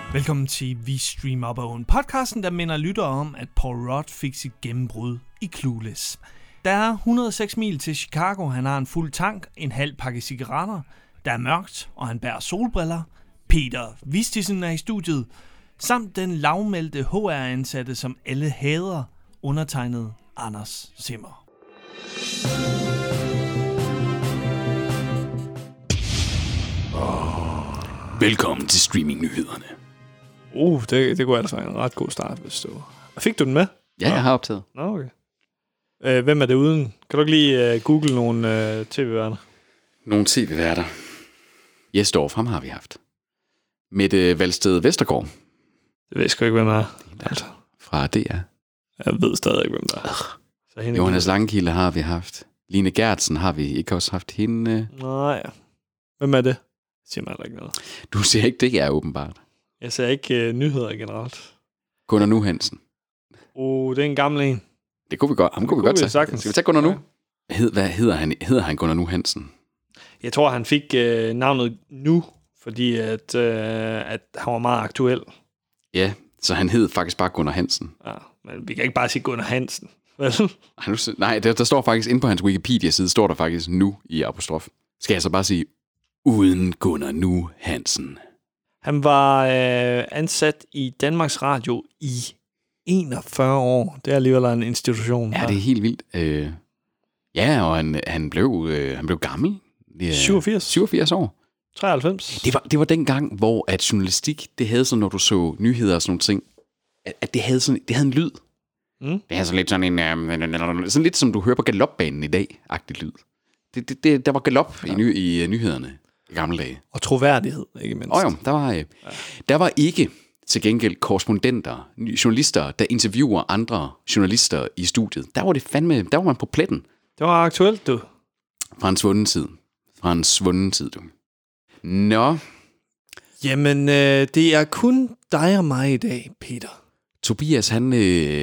Velkommen til Vi Streamer Bogen, podcasten, der minder lyttere om, at Paul Rudd fik sit gennembrud i Clueless. Der er 106 mil til Chicago, han har en fuld tank, en halv pakke cigaretter, der er mørkt, og han bærer solbriller. Peter Vistisen er i studiet, samt den lavmælte HR-ansatte, som alle hader, undertegnet Anders Zimmer. Velkommen til streaming-nyhederne. Det kunne altså være en ret god start, hvis du... Fik du den med? Ja, jeg har optaget. Nå, okay. Hvem er det uden? Kan du ikke lige google nogle tv-værter? Nogle tv-værter. Jesdorf, ham har vi haft. Mette Valsted Vestergaard. Det ved jeg sgu ikke, hvem er. Altså. Fra DR. Jeg ved stadig ikke, hvem der er. Så Johannes Langkilde har vi haft. Line Gertsen har vi ikke også haft hende. Nej. Hvem er det? Siger man ikke noget. Du ser ikke det, er åbenbart. Jeg ser ikke nyheder generelt. Gunnar Nu Hansen. Det er en gammel en. Det kunne vi godt. Ham kunne vi godt tage. Skal vi tage Gunnar Nu? Hvad hedder han Gunnar Nu Hansen? Jeg tror, han fik navnet Nu, fordi at han var meget aktuel. Ja, så han hed faktisk bare Gunnar Hansen. Ja, men vi kan ikke bare sige Gunnar Hansen. Nej, der står faktisk inde på hans Wikipedia-side, står der faktisk Nu i apostrof. Skal jeg så bare sige, uden Gunnar Nu Hansen? Han var ansat i Danmarks Radio i 41 år. Det er alligevel en institution. Ja, det er helt vildt. Ja, og han blev gammel. 87 år. 93. Det var den gang, hvor at journalistik, det havde sådan, når du så nyheder og sådan nogle ting, at det havde en lyd. Det havde sådan lidt sådan lidt som du hører på galopbanen i dag, agtig lyd. Der var galop i nyhederne i gamle dage. Og troværdighed, ikke mindst. Jo, der var ikke til gengæld korrespondenter, journalister, der interviewer andre journalister i studiet. Der var man på pletten. Det var aktuelt, du. Fra en svunden tid, du. Nå. Jamen, det er kun dig og mig i dag, Peter. Tobias, han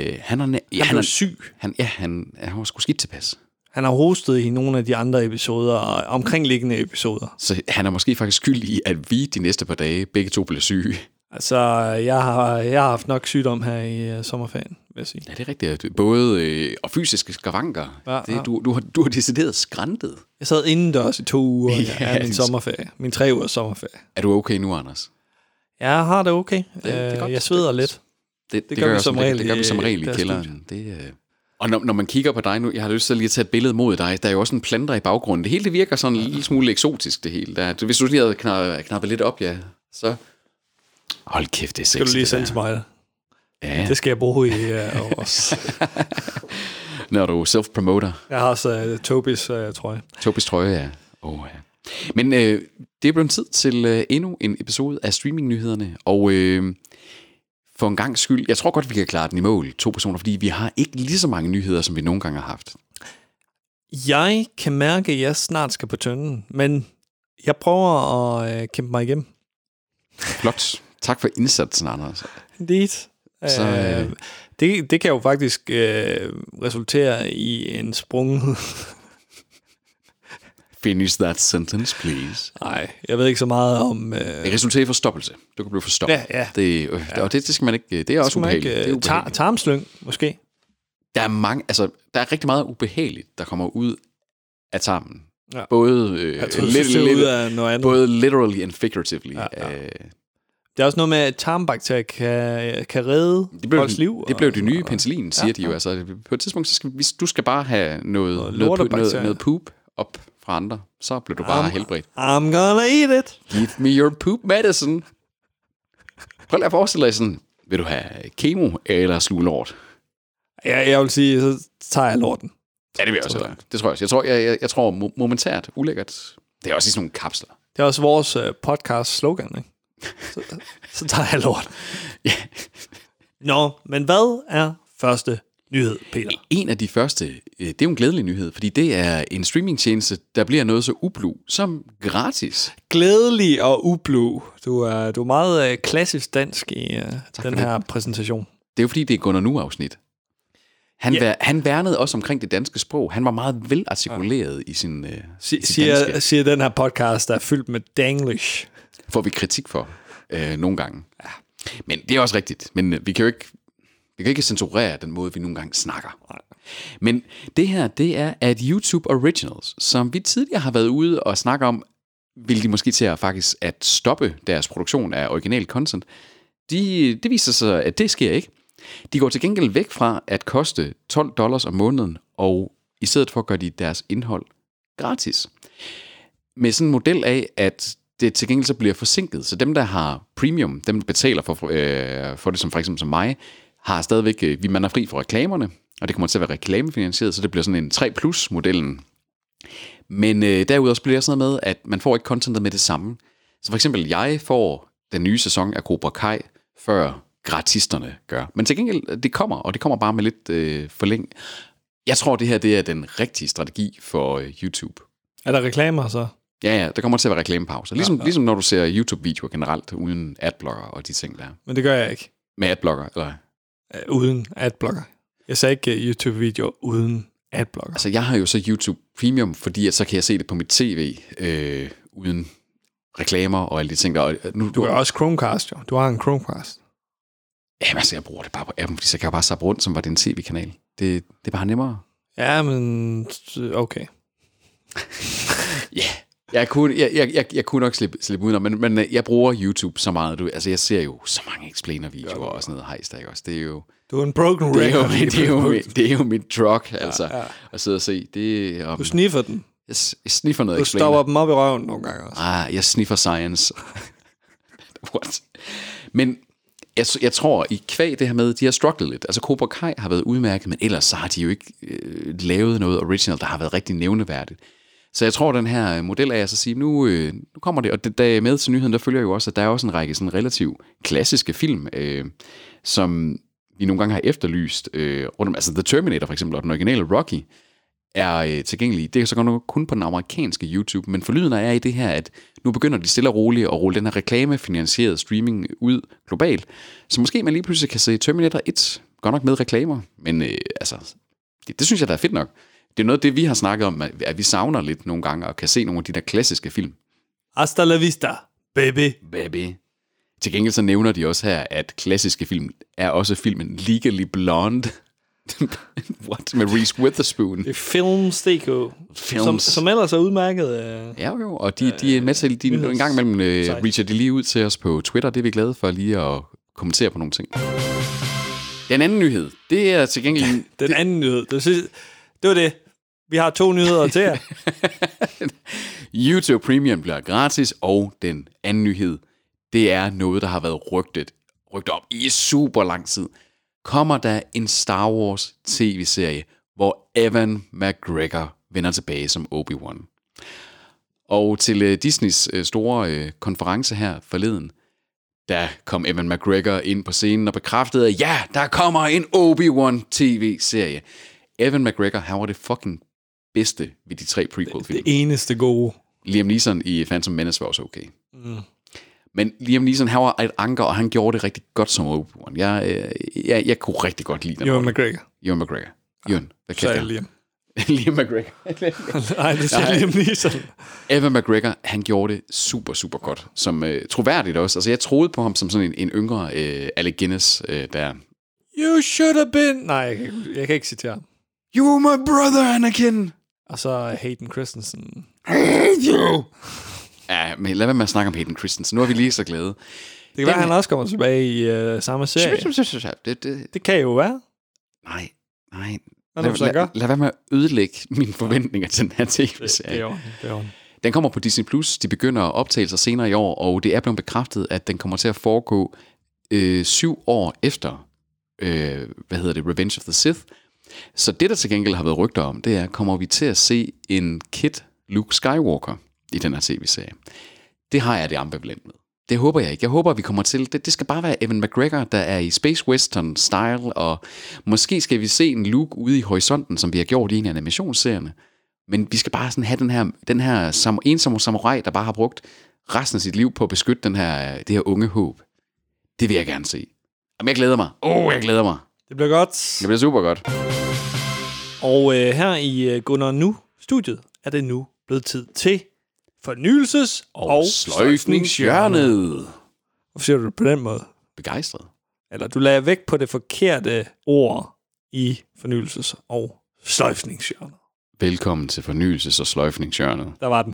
er syg. Han var sgu skidt tilpas. Han har hostet i nogle af de andre episoder, omkringliggende episoder. Så han er måske faktisk skyld i, at vi de næste par dage begge to bliver syge. Altså, jeg har haft nok sygdom her i sommerferien, vil jeg sige. Ja, det er rigtigt. Både og fysiske skavanker. Ja. Du har decideret skræntet. Jeg sad indendørs i 2 uger af min sommerferie. Min 3 ugers sommerferie. Er du okay nu, Anders? Jeg har det okay. Det er godt. Jeg sveder lidt. Det gør vi som regel i kælderen. Og når man kigger på dig nu, jeg har lyst til lige at tage et billede mod dig. Der er jo også en planter i baggrunden. Det hele det virker sådan en lille smule eksotisk, det hele. Hvis du lige havde knappet lidt op, ja, så... Hold kæft, det er sexy. Skal du lige sende til mig? Ja. Det skal jeg bruge i når du self-promoter. Jeg har også Tobis trøje. Tobis trøje, ja. Ja. Men det er blevet tid til endnu en episode af streaming-nyhederne. Og for en gang skyld, jeg tror godt, vi kan klare den i mål, 2 personer, fordi vi har ikke lige så mange nyheder, som vi nogle gange har haft. Jeg kan mærke, at jeg snart skal på tønden, men jeg prøver at kæmpe mig igennem. Flot. Tak for indsatsen, Anders. Det kan jo faktisk resultere i en sprunget... Finish that sentence, please. Nej, jeg ved ikke så meget om... Det resulterer i forstoppelse. Du kan blive forstoppet. Ja. Det skal man ikke... Det er også ubehageligt. Tarmslyng, måske? Der er rigtig meget ubehageligt, der kommer ud af tarmen. Ja. Både literally and figuratively. Ja. Det er også noget med, at tarmbakterier kan redde folks liv. Det blev det nye penicillin, siger de jo. Altså, på et tidspunkt, du skal bare have noget poop op fra andre. Så bliver du bare helbredt. I'm gonna eat it. Give me your poop medicine. Prøv lige at forestille dig sådan, vil du have kemo eller sluge lort? Ja, jeg vil sige, så tager jeg lorten. Ja, det vil jeg også. Det tror jeg. Jeg tror momentært ulækkert. Det er også i sådan nogle kapsler. Det er også vores podcast slogan, ikke? Så tager jeg lort. Ja. Nå, men hvad er første nyhed, Peter? En af de første, det er jo en glædelig nyhed, fordi det er en streamingtjeneste, der bliver noget så ublu som gratis. Glædelig og ublu. Du er meget klassisk dansk i den her præsentation. Det er jo fordi, det er Gunnar Nu-afsnit. Han værnede også omkring det danske sprog. Han var meget velartikuleret i sin siger den her podcast, der er fyldt med danglish. Får vi kritik for nogle gange. Ja. Men det er også rigtigt. Men vi kan ikke censurere den måde, vi nogle gange snakker. Nej. Men det her, det er at YouTube Originals, som vi tidligere har været ude og snakke om, vil de måske til at faktisk at stoppe deres produktion af original content. Det viser sig, at det sker ikke. De går til gengæld væk fra at koste $12 om måneden, og i stedet for gør de deres indhold gratis. Med sådan en model af, at det til gengæld så bliver forsinket. Så dem, der har premium, dem der betaler for det, som for eksempel som mig, har stadigvæk, man er fri for reklamerne, og det kommer til at være reklamefinansieret, så det bliver sådan en 3+-modellen. Men derudover bliver det sådan noget med, at man får ikke contentet med det samme. Så for eksempel, jeg får den nye sæson af Cobra Kai, før gratisterne gør. Men til gengæld, det kommer, og det kommer bare med lidt forlæng. Jeg tror, det her det er den rigtige strategi for YouTube. Er der reklamer så? Ja, der kommer til at være reklamepauser. Ligesom når du ser YouTube-videoer generelt, uden adblocker og de ting der. Men det gør jeg ikke. Med adblocker, eller? Uden adblocker. Jeg sagde ikke YouTube-videoer uden adblocker. Altså, jeg har jo så YouTube Premium, fordi at så kan jeg se det på mit tv, uden reklamer og alle de ting der. Du har også Chromecast, jo. Du har en Chromecast. Jamen, altså, jeg bruger det bare på appen, fordi så kan jeg bare zappe rundt, som var det en tv-kanal. Det er bare nemmere. Ja, men okay. Ja, jeg kunne nok slippe udenom, men jeg bruger YouTube så meget. Altså, jeg ser jo så mange explainer-videoer og sådan noget hejst, ikke også? Det er jo... Du er en broken record. Det er jo mit drug, altså, at sidde og se. Du sniffer den. Jeg sniffer noget explainer. Du stopper dem op i røven nogle gange også. Jeg sniffer science. What? Men jeg tror, i kvæg det her med, de har strugglet lidt. Altså, Cobra Kai har været udmærket, men ellers så har de jo ikke lavet noget original, der har været rigtig nævneværdigt. Så jeg tror, den her model af at sige, nu kommer det, og da med til nyheden, der følger jo også, at der er også en række sådan relativt klassiske film, som vi nogle gange har efterlyst rundt om. Altså The Terminator for eksempel, og den originale Rocky, er tilgængelige. Det er så godt kun på den amerikanske YouTube, men forlydende er i det her, at nu begynder de stille og roligt at rulle den her reklamefinansierede streaming ud globalt. Så måske man lige pludselig kan se Terminator 1, godt nok med reklamer, men altså, det synes jeg, der er fedt nok. Det er noget af det, vi har snakket om, at vi savner lidt nogle gange, og kan se nogle af de der klassiske film. Hasta la vista, baby. Baby. Til gengæld så nævner de også her, at klassiske film er også filmen Legally Blonde. What? Med Reese Witherspoon. Det er Films.dk, som ellers er udmærket. Ja jo, og de er med til, en gang imellem reacher de lige ud til os på Twitter. Det er vi glade for lige at kommentere på nogle ting. Den anden nyhed, det er til gengæld... Den anden nyhed, det var det. Vi har 2 nyheder til jer. YouTube Premium bliver gratis, og den anden nyhed, det er noget, der har været rygtet op i super lang tid. Kommer der en Star Wars tv-serie, hvor Ewan McGregor vender tilbage som Obi-Wan. Og til Disneys store konference her forleden, der kom Ewan McGregor ind på scenen og bekræftede, at ja, der kommer en Obi-Wan tv-serie. Ewan McGregor, han var det fucking bedste ved de 3 prequel-film. Det eneste gode. Liam Neeson i Phantom Menace var også okay. Mm. Men Liam Neeson, han var et anker, og han gjorde det rigtig godt som Obi-Wan. Jeg kunne rigtig godt lide den. Ewan McGregor. Ewan McGregor. Ewan, hvad kan jeg? Liam. Liam McGregor. Nej, det siger Liam Neeson. Ewan McGregor, han gjorde det super, super godt. Som troværdigt også. Altså, jeg troede på ham som sådan en yngre Alec Guinness, der... You should have been... Nej, jeg kan ikke citere ham. You were my brother, Anakin! Og så Hayden Christensen. Hate you! Ja, men lad være med at snakke om Hayden Christensen. Nu er vi lige så glade. Det kan være, han også kommer tilbage i samme serie. Det kan jo være. Nej. Lad være med at ødelægge mine forventninger til den her tv-serie. Det er Den kommer på Disney+. De begynder at optage sig senere i år, og det er blevet bekræftet, at den kommer til at foregå 7 år efter Revenge of the Sith. Så det, der til gengæld har været rygter om, det er, kommer vi til at se en kid Luke Skywalker i den her tv-serie. Det har jeg det ambivalent med. Det håber jeg ikke. Jeg håber, vi kommer til... Det skal bare være Ewan McGregor, der er i Space Western style, og måske skal vi se en Luke ude i horisonten, som vi har gjort i en af animationsserierne. Men vi skal bare sådan have den her ensomme samurai, der bare har brugt resten af sit liv på at beskytte det her unge håb. Det vil jeg gerne se. Jamen, jeg glæder mig. Jeg glæder mig. Det bliver godt. Det bliver super godt. Og her i Gunnar Nu-studiet er det nu blevet tid til fornyelses- og sløjfningshjørnet. Hvorfor siger du det på den måde? begejstret. Eller du lagde vægt på det forkerte ord i fornyelses- og sløjfningshjørnet. Velkommen til fornyelses- og sløjfningshjørnet. Der var den.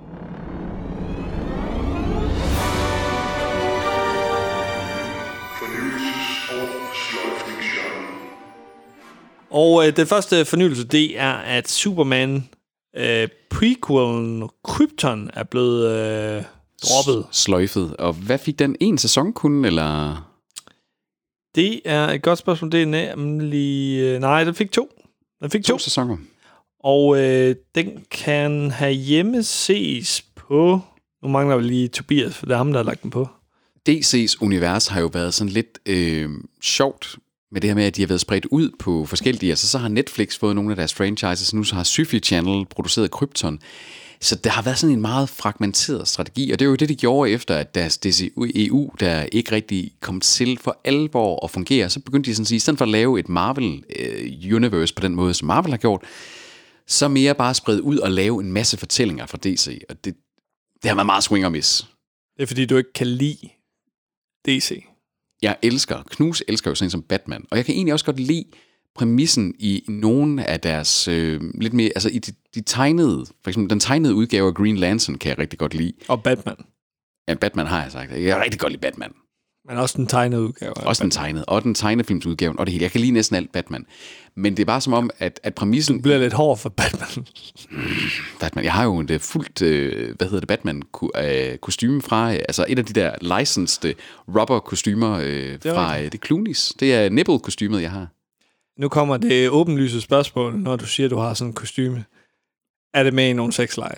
Og den første fornyelse, det er, at Superman prequelen Krypton er blevet droppet. Sløjfet. Og hvad fik den? En sæson kun, eller? Det er et godt spørgsmål. Det er nemlig... nej, den fik to. Den fik to sæsoner. Og den kan have hjemmeses på... Nu mangler vi lige Tobias, for det er ham, der har lagt den på. DC's univers har jo været sådan lidt sjovt med det her med, at de har været spredt ud på forskellige. Altså så har Netflix fået nogle af deres franchises, nu så har Syfy Channel produceret Krypton. Så der har været sådan en meget fragmenteret strategi, og det er jo det, de gjorde efter, at deres DCEU, der ikke rigtig kom til for alvor at fungere, så begyndte de sådan at sige, i stedet for at lave et Marvel-universe på den måde, som Marvel har gjort, så mere bare spredt ud og lave en masse fortællinger fra DC, og det har været meget swing og miss. Det er fordi, du ikke kan lide DC. Knus elsker jo sådan en som Batman, og jeg kan egentlig også godt lide præmissen i nogle af deres lidt mere, altså i de tegnede, for eksempel den tegnede udgave af Green Lantern kan jeg rigtig godt lide. Og Batman. Ja, Batman har jeg sagt. Jeg kan rigtig godt lide Batman. Men også den tegnede udgave. Også den tegnede, og den tegnefilmsudgave, og det hele. Jeg kan lide næsten alt Batman. Men det er bare som om, at præmissen... Du bliver lidt hård for Batman. Batman. Jeg har jo et fuldt, Batman-kostyme fra, altså et af de der licensed rubber-kostymer fra det Clooney's. Det er nipple-kostymet, jeg har. Nu kommer det åbenlyse spørgsmål, når du siger, du har sådan en kostyme. Er det med i nogle sexleje?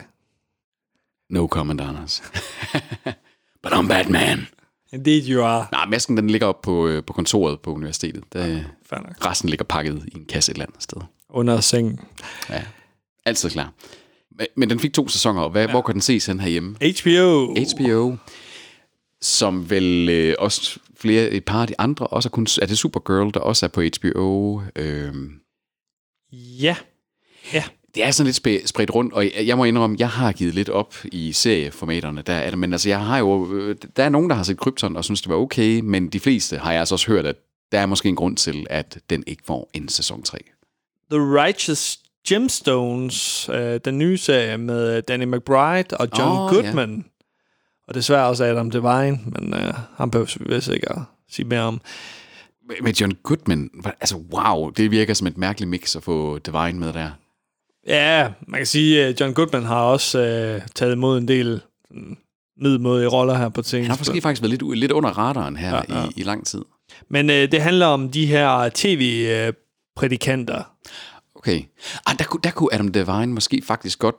No comment, Anders. But I'm Batman. Indeed you are. Nej, masken den ligger op på kontoret på universitetet. Resten ligger pakket i en kasse et eller andet sted. Under sengen. Ja, altid klar. Men den fik 2 sæsoner, og hvor kan den ses hen herhjemme? HBO. Som vel også et par af de andre også er det Supergirl, der også er på HBO. Ja. Det er sådan lidt spredt rundt, og jeg må indrømme, jeg har givet lidt op i serieformaterne. Der er det, men altså, der er nogen, der har set Krypton og synes, det var okay, men de fleste har jeg altså også hørt, at der er måske en grund til, at den ikke får en sæson 3. The Righteous Gemstones, den nye serie med Danny McBride og John Goodman. Ja. Og desværre også Adam Devine, men han behøver vi vist ikke at sige mere om. Med John Goodman, altså wow, det virker som et mærkeligt mix at få Devine med der. Ja, man kan sige, at John Goodman har også taget imod en del middelmådige roller her på tingene. Han har måske faktisk været lidt under radaren her i lang tid. Men det handler om de her tv-prædikanter. Okay. Der kunne Adam Devine måske faktisk godt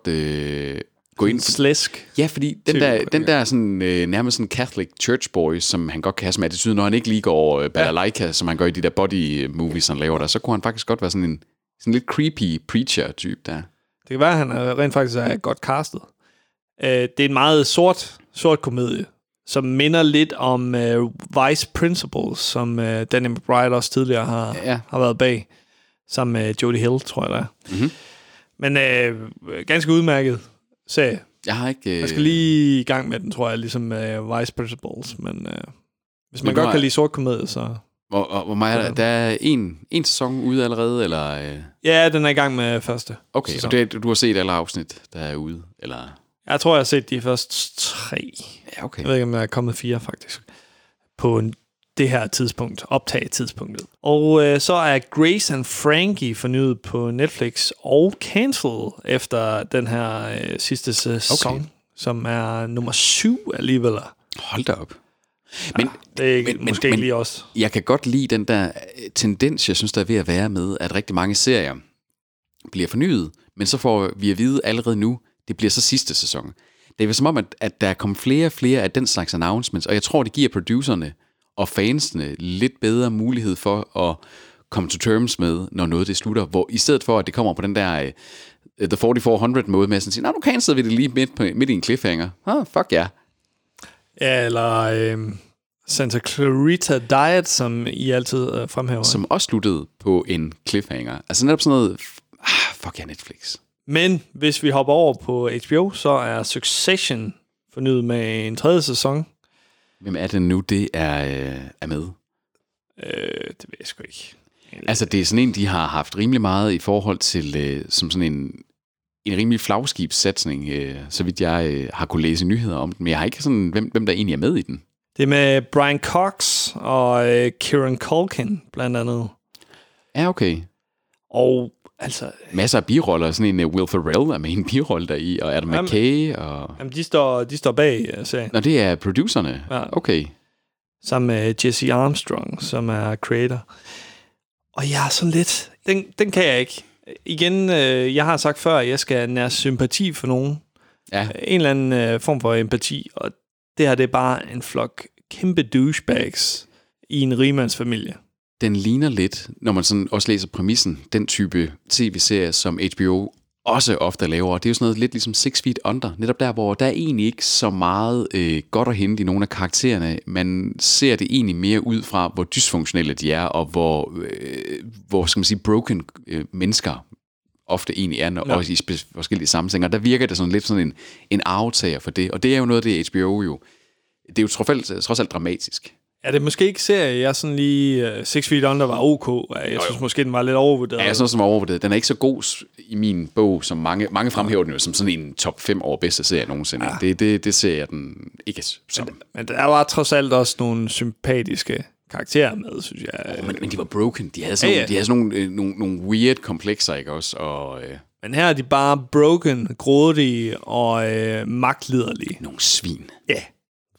gå ind. Slæsk. Ja, fordi den der sådan, nærmest sådan Catholic church boy, som han godt kan have som attitude, når han ikke lige går balalaika, som han gør i de der body movies, han laver der, så kunne han faktisk godt være sådan en lidt creepy preacher-type der. Det kan være, at han rent faktisk er godt castet. Det er en meget sort komedie, som minder lidt om Vice Principals, som Danny McBride også tidligere har været bag, sammen med Jodie Hill, tror jeg, der er. Mm-hmm. Men ganske udmærket serie. Jeg har ikke... Jeg skal lige i gang med den, tror jeg, ligesom Vice Principals, men hvis man godt kan lide sort komedie, så... Hvor meget er der? Der er en sæson ude allerede, eller? Ja, den er i gang med første. Okay, sæson. Og du har set alle afsnit, der er ude, eller? Jeg tror, jeg har set de første 3. Ja, okay. Jeg ved ikke, om der er kommet 4, faktisk. På det her tidspunkt, optagetidspunktet. Og så er Grace and Frankie fornyet på Netflix og cancelled efter den her sidste sæson, som er nummer 7 alligevel. Hold da op. Men, det er måske ikke lige også. Jeg kan godt lide den der tendens, jeg synes, der er ved at være med, at rigtig mange serier bliver fornyet, men så får vi at vide allerede nu, det bliver så sidste sæson. Det er som om, at der er kommet flere og flere af den slags announcements, og jeg tror, det giver producerne og fansene lidt bedre mulighed for at komme to terms med, når noget det slutter, hvor i stedet for, at det kommer på den der The 4400 måde med at sige, nu cancellede vi det lige midt i en cliffhanger. Fuck ja. Ja, eller Santa Clarita Diet, som I altid fremhæver. Som også sluttede på en cliffhanger. Altså netop sådan noget, fuck ja, Netflix. Men hvis vi hopper over på HBO, så er Succession fornyet med en 3. sæson. Hvem er det nu, det er med? Det ved jeg sgu ikke. Altså, det er sådan en, de har haft rimelig meget i forhold til, som sådan en rimelig flagskibssatsning, så vidt jeg har kunne læse nyheder om den. Men jeg har ikke sådan, hvem der egentlig er med i den. Det er med Brian Cox og Kieran Culkin, blandt andet. Ja, okay. Og altså... Masser af biroller, sådan en Will Ferrell er med en birolle deri, og Adam McKay, og... Jamen, de står bag serien. Nå, det er producerne? Ja. Okay. Sammen med Jesse Armstrong, som er creator. Og jeg er sådan lidt... Den kan jeg ikke. Igen, jeg har sagt før, at jeg skal nære sympati for nogen. Ja. En eller anden form for empati, og det her, det er bare en flok kæmpe douchebags i en rigmandsfamilie. Den ligner lidt, når man sådan også læser præmissen, den type tv-serie, som HBO også ofte laver. Det er jo sådan noget lidt ligesom 6 Feet Under. Netop der, hvor der er egentlig ikke så meget godt at hente i nogle af karaktererne. Man ser det egentlig mere ud fra, hvor dysfunktionelle de er, og hvor skal man sige, broken mennesker ofte egentlig er, også i forskellige sammenhænge. Der virker det sådan lidt sådan en aftager for det. Og det er jo noget af det, HBO jo... Det er jo trods alt dramatisk. Ja, det er måske ikke serie. Jeg sådan lige... 6 Feet Under var ok. Jeg synes måske, den var lidt overvurderet. Ja, jeg synes, den var overvurderet. Den er ikke så god i min bog, som mange fremhæver den jo som sådan en top 5 over bedste serie nogensinde. Ja. Det ser jeg den ikke som. Men der var trods alt også nogle sympatiske karakterer med, synes jeg. Men de var broken. De havde sådan nogle weird komplekser, ikke også? Og, men her er de bare broken, grådige og magtliderlige. Nogle svin. Ja. Yeah.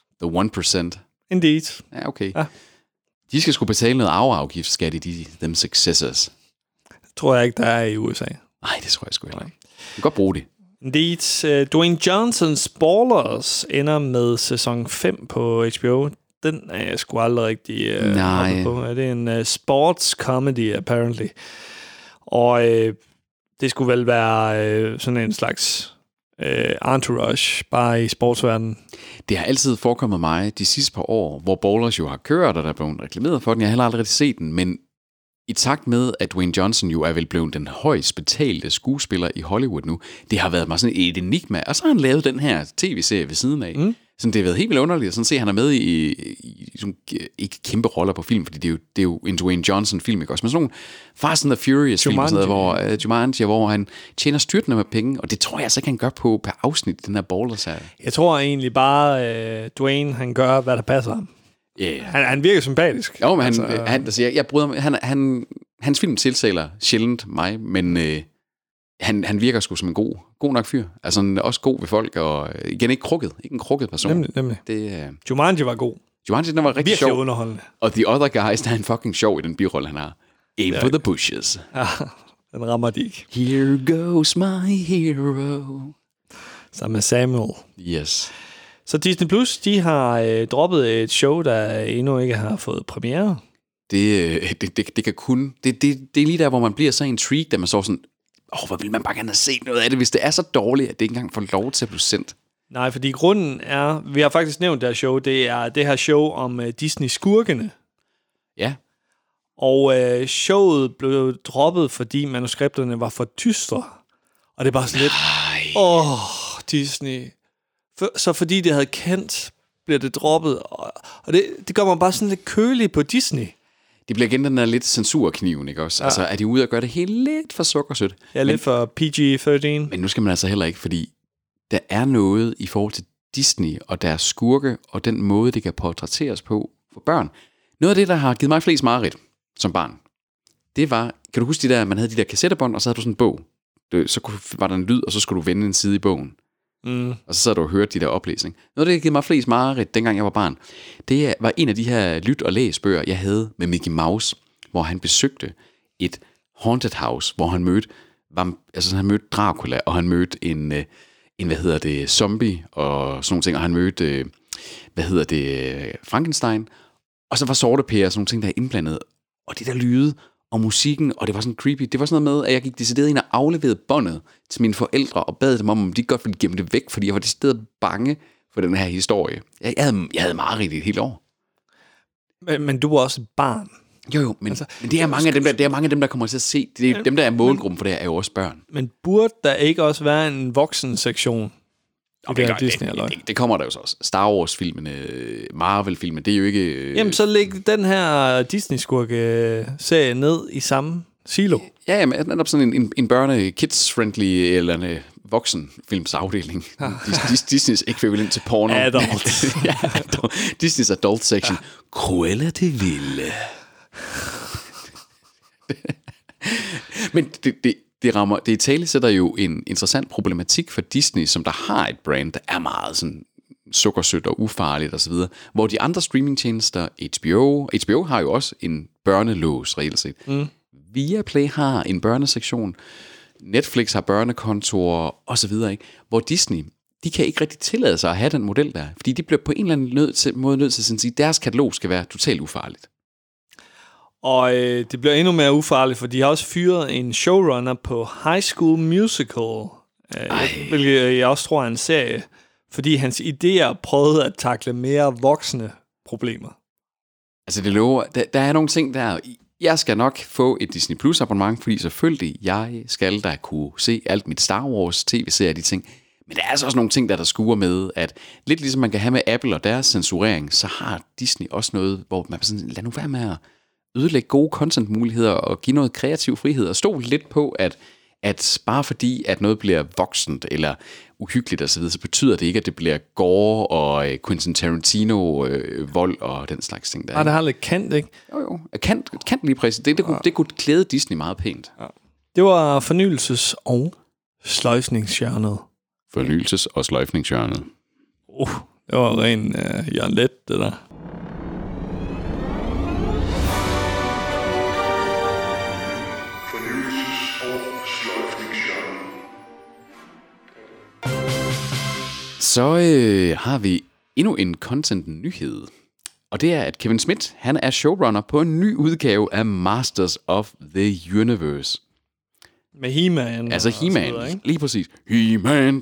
The 1%. Indeed. Ja, okay. Ja. De skal sgu betale noget arveafgift, skal them successors. Det tror jeg ikke, der er i USA. Nej, det tror jeg sgu heller ikke. Du kan godt bruge det. Indeed. Dwayne Johnsons Ballers ender med sæson 5 på HBO. Den er jeg sgu aldrig rigtig hoppet på. Det er en sports comedy, apparently. Og det skulle vel være sådan en slags... entourage, bare i sportsverdenen. Det har altid forekommet mig de sidste par år, hvor Ballers jo har kørt, og der er blevet reklameret for den. Jeg har heller aldrig set den, men i takt med, at Dwayne Johnson jo er vel blevet den højst betalte skuespiller i Hollywood nu, det har været mig sådan et enigma, og så har han lavet den her tv-serie ved siden af. Sådan, det har været helt vildt underligt at sådan se, at han er med i sådan, ikke kæmpe roller på film, fordi det er jo en Dwayne Johnson-film, ikke også? Men sådan nogle Fast and the Furious-film, Jumanji, hvor han tjener styrtende med penge, og det tror jeg altså ikke, han gør på per afsnit, den her Ballers-serie. Jeg tror egentlig bare, Dwayne, han gør, hvad der passer ham. Yeah. Han virker sympatisk. Jo, men jeg bryder mig, hans film tiltaler sjældent mig, men han virker sgu som en god nok fyr. Altså også god ved folk, og igen ikke en krukket person. Nemlig. Jumanji var god. Jumanji, den var rigtig sjov. Virkelig underholdende. Og The Other Guys, der er en fucking sjov i den birolle, han har. Aim for the bushes. Ja, den rammer de ikke. Here goes my hero. Sammen med Samuel. Yes. Så Disney Plus, de har droppet et show, der endnu ikke har fået premiere. Det kan kun... Det er lige der, hvor man bliver så intrigued, at man så sådan... hvor vil man bare gerne have set noget af det, hvis det er så dårligt, at det ikke engang får lov til at blive sendt. Nej, fordi grunden er... Vi har faktisk nævnt det her show. Det er det her show om Disney-skurkene. Ja. Og showet blev droppet, fordi manuskripterne var for dystre. Og det er bare sådan lidt... Disney... Så fordi det havde kendt, bliver det droppet. Og det gør mig bare sådan lidt kølig på Disney. Det bliver igen den der lidt censurkniven, ikke også? Ja. Altså, er de ude og gøre det helt lidt for sukkersødt? Ja, lidt for PG-13. Men nu skal man altså heller ikke, fordi der er noget i forhold til Disney og deres skurke, og den måde, det kan portrætteres på for børn. Noget af det, der har givet mig flest mareridt som barn, det var, kan du huske man havde de der kassettebånd, og så havde du sådan en bog. Så var der en lyd, og så skulle du vende en side i bogen. Og så sad du og hørte de der oplæsning. Noget af det, der givet mig flest mareridt, dengang jeg var barn, det var en af de her lyt- og læsbøger, jeg havde med Mickey Mouse, hvor han besøgte et haunted house, hvor han mødte, han mødte Dracula, og han mødte en zombie og sådan nogle ting, og han mødte, Frankenstein, og så var sortepære og sådan nogle ting, der er indblandet, og det der lyde og musikken, og det var sådan creepy. Det var sådan noget med, at jeg gik decideret ind og afleverede båndet til mine forældre, og bad dem om de godt ville gemme det væk, fordi jeg var decideret bange for den her historie. Jeg havde mareridt i et helt år. Men du var også et barn. Jo, men det er mange af dem, der kommer til at se. Dem, der er målgruppen for det her, er jo også børn. Men burde der ikke også være en voksensektion? Det kommer der jo så også. Star Wars-filmene, Marvel-filmene, det er jo ikke... Jamen, så læg den her Disney-skurke-serie ned i samme silo. Ja, men netop sådan en børne-kids-friendly eller en voksenfilmsafdeling. Disneys ekvivalent til porno. Adult. Ja, Disneys adult section. Cruella de Ville. Men det i tale sætter jo en interessant problematik for Disney, som der har et brand, der er meget sådan sukkersødt og ufarligt osv., hvor de andre streamingtjenester, HBO har jo også en børnelås reelt set. Viaplay har en børnesektion, Netflix har børnekontorer osv., ikke? Hvor Disney, de kan ikke rigtig tillade sig at have den model der, fordi de bliver på en eller anden måde nødt til at sige, at deres katalog skal være totalt ufarligt. Og det bliver endnu mere ufarligt, for de har også fyret en showrunner på High School Musical, hvilket jeg også tror er en serie, fordi hans idéer prøvede at takle mere voksne problemer. Altså det lover, der er nogle ting der, jeg skal nok få et Disney Plus abonnement, fordi selvfølgelig, jeg skal da kunne se alt mit Star Wars tv-serie, de ting. Men der er altså også nogle ting, der skuer med, at lidt ligesom man kan have med Apple og deres censurering, så har Disney også noget, hvor man sådan, lad nu være med at ødelægge gode content-muligheder og give noget kreativ frihed, og stol lidt på, at bare fordi, at noget bliver voksent eller uhyggeligt osv., så betyder det ikke, at det bliver gore og Quentin Tarantino vold og den slags ting. Der, det har lidt kant, ikke? Jo. Kant lige præcis. Det kunne klæde Disney meget pænt. Ja. Det var fornyelses- og sløjfningshjørnet. Fornyelses- og sløjfningshjørnet. Det var ren Jørgen Let, det der. Så har vi endnu en content-nyhed. Og det er, at Kevin Smith, han er showrunner på en ny udgave af Masters of the Universe. Med He-Man. Altså He-Man, videre, lige præcis. He-Man.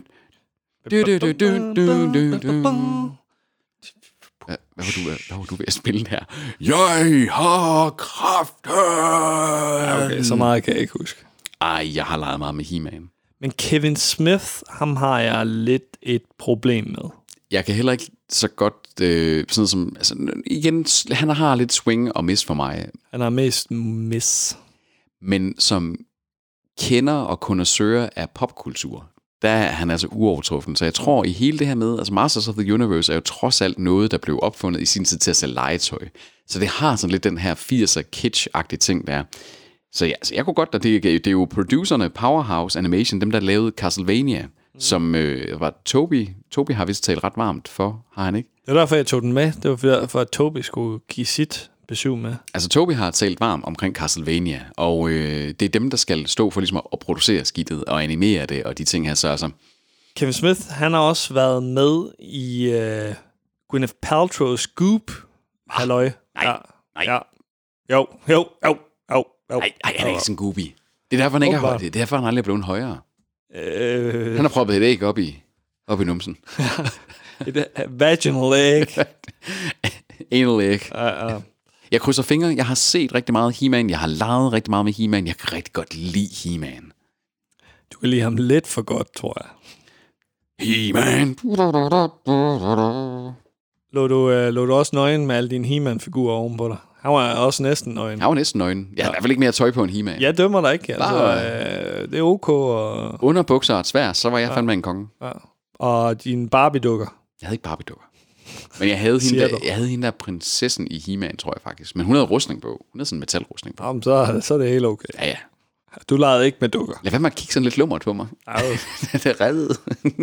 Hvad var du ved at spille her? Jeg har kraften! Okay, så meget kan jeg ikke huske. Jeg har leget meget med He-Man. Men Kevin Smith, ham har jeg lidt et problem med. Jeg kan heller ikke så godt, sådan som, altså igen, han har lidt swing og miss for mig. Han har mest miss. Men som kender og connoisseur af popkultur, der er han altså uovertruffen. Så jeg tror i hele det her med, altså Masters of the Universe er jo trods alt noget, der blev opfundet i sin tid til at sælge legetøj. Så det har sådan lidt den her 80'er kitsch-agtige ting der. Så ja, altså jeg kunne godt, at det er jo producerne, Powerhouse Animation, dem der lavede Castlevania, som var Toby. Toby har vist talt ret varmt for, har han ikke? Det var derfor, jeg tog den med. Det var for at Toby skulle give sit besøg med. Altså Toby har talt varmt omkring Castlevania, og det er dem, der skal stå for ligesom at producere skidtet og animere det, og de ting her så altså. Kevin Smith, han har også været med i Gwyneth Paltrow's Goop. Halløj. Nej. Ja. Jo. Nej, han er ikke sådan Goopy. Det er derfor, han ikke har højt. Det er derfor, han aldrig er blevet højere. Han har proppet et æg op i numsen. Et vaginal egg. Anal egg. Jeg krydser fingre. Jeg har set rigtig meget He-Man. Jeg har leget rigtig meget med He-Man. Jeg kan rigtig godt lide He-Man. Du kan lide ham lidt for godt, tror jeg. He-Man. Lå du også nøgen med alle dine He-Man-figurer ovenpå dig? Han var også næsten nøgen. Jeg var næsten nøgen. Jeg har i hvert fald ikke mere tøj på en He-Man. Jeg dømmer dig ikke. Altså, det er ok. Under bukser og et svær, så var jeg fandme en konge. Ja. Og dine Barbie-dukker? Jeg havde ikke Barbie-dukker. Men jeg havde hende der prinsessen i He-Man, tror jeg faktisk. Men hun havde rustning på. Hun havde sådan en metalrustning på. Jamen, så er det helt okay. Ja. Du legede ikke med dukker. Lad være med at kigge sådan lidt lummert på mig. Det er reddet.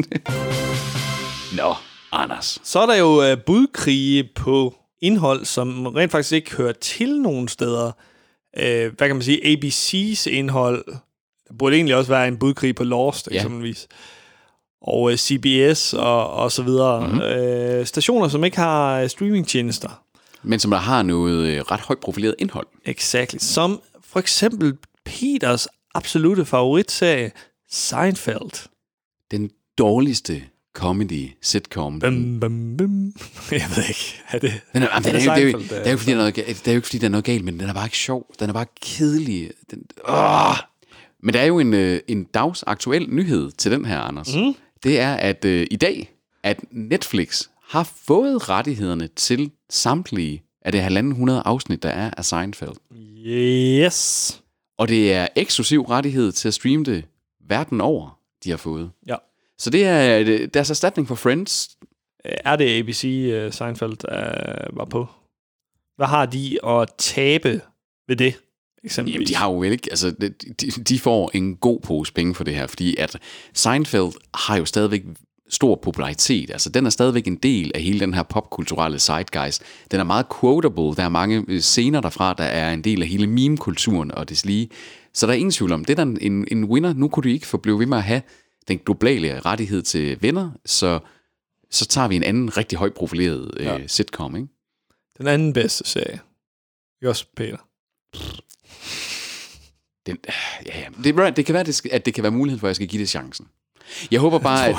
Nå, Anders. Så er der jo budkrige på indhold, som rent faktisk ikke hører til nogen steder. Hvad kan man sige? ABC's indhold. Der burde egentlig også være en budkrig på Lost, eksempelvis. Og CBS og så videre. Mm-hmm. Stationer, som ikke har streamingtjenester. Men som der har noget ret højt profileret indhold. Exakt. Som for eksempel Peters absolutte favoritserie, Seinfeld. Den dårligste comedy sitcom. Bum, bum, bum. Jeg ved ikke. Det er jo ikke, fordi der er noget galt, men den er bare ikke sjov. Den er bare kedelig. Men der er jo en dagsaktuel nyhed til den her, Anders. Mm. det er, at i dag, at Netflix har fået rettighederne til samtlige af det 150 afsnit, der er af Seinfeld. Yes. Og det er eksklusiv rettighed til at streame det verden over, de har fået. Ja. Så det er deres erstatning for Friends. Er det ABC Seinfeld var på? Hvad har de at tabe ved det, eksempelvis? Jamen, de har jo vel ikke... Altså, de får en god pose penge for det her, fordi at Seinfeld har jo stadigvæk stor popularitet. Altså, den er stadigvæk en del af hele den her popkulturelle zeitgeist. Den er meget quotable. Der er mange scener derfra, der er en del af hele meme-kulturen og det lige. Så der er ingen tvivl om, det er en winner. Nu kunne du ikke få blive ved med at have den globale rettighed til venner, så tager vi en anden rigtig højt profileret sitcom, ikke? Den anden bedste serie. Ikke også, Peter? Det kan være, at det kan være mulighed for, at jeg skal give det chancen. Jeg håber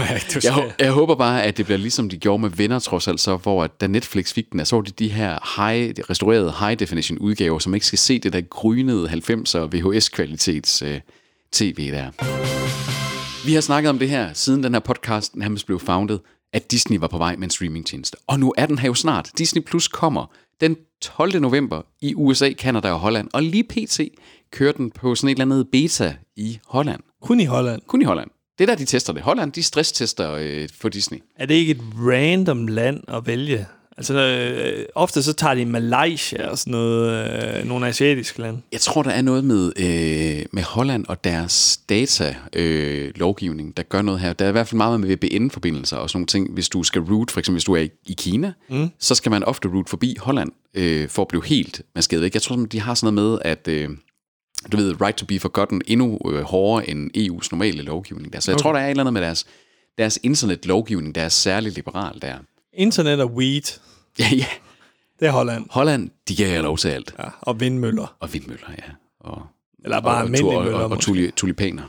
bare, at det bliver ligesom de gjorde med Venner, trods alt så, hvor da Netflix fik den, så var det de her restaurerede high-definition udgaver, som ikke skal se det der grynede 90'er VHS-kvalitets tv der. Vi har snakket om det her, siden den her podcast nærmest blev founded, at Disney var på vej med en streamingtjeneste. Og nu er den her jo snart. Disney Plus kommer den 12. november i USA, Canada og Holland. Og lige pt. Kører den på sådan et eller andet beta i Holland. Kun i Holland? Kun i Holland. Det er der, de tester det. Holland, de stresstester for Disney. Er det ikke et random land at vælge? Altså, ofte så tager de Malaysia og sådan noget, nogle asiatiske lande. Jeg tror, der er noget med Holland og deres data-lovgivning, der gør noget her. Der er i hvert fald meget med VPN-forbindelser og sådan nogle ting. Hvis du skal route, for eksempel hvis du er i Kina, så skal man ofte route forbi Holland for at blive helt maskeret væk. Jeg tror, de har sådan noget med, at du ved, right to be forgotten endnu hårdere end EU's normale lovgivning der. Så jeg tror, der er et eller andet med deres internetlovgivning, der er særlig liberal der. Internet og weed. Ja. Det er Holland. Holland, de giver lov til alt. Ja, og vindmøller. Ja. Eller bare almindelige møller. Og tulipaner.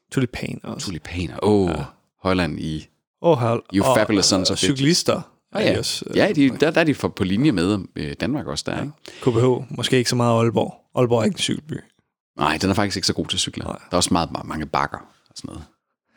Tulipaner. Holland i... You fabulous sons of bitches. Cyklister. Ja, der er de på linje med Danmark også der, ikke? KBH, måske ikke så meget Aalborg. Aalborg er ikke en cykelby. Nej, den er faktisk ikke så god til cykler. Der er også meget mange bakker og sådan noget.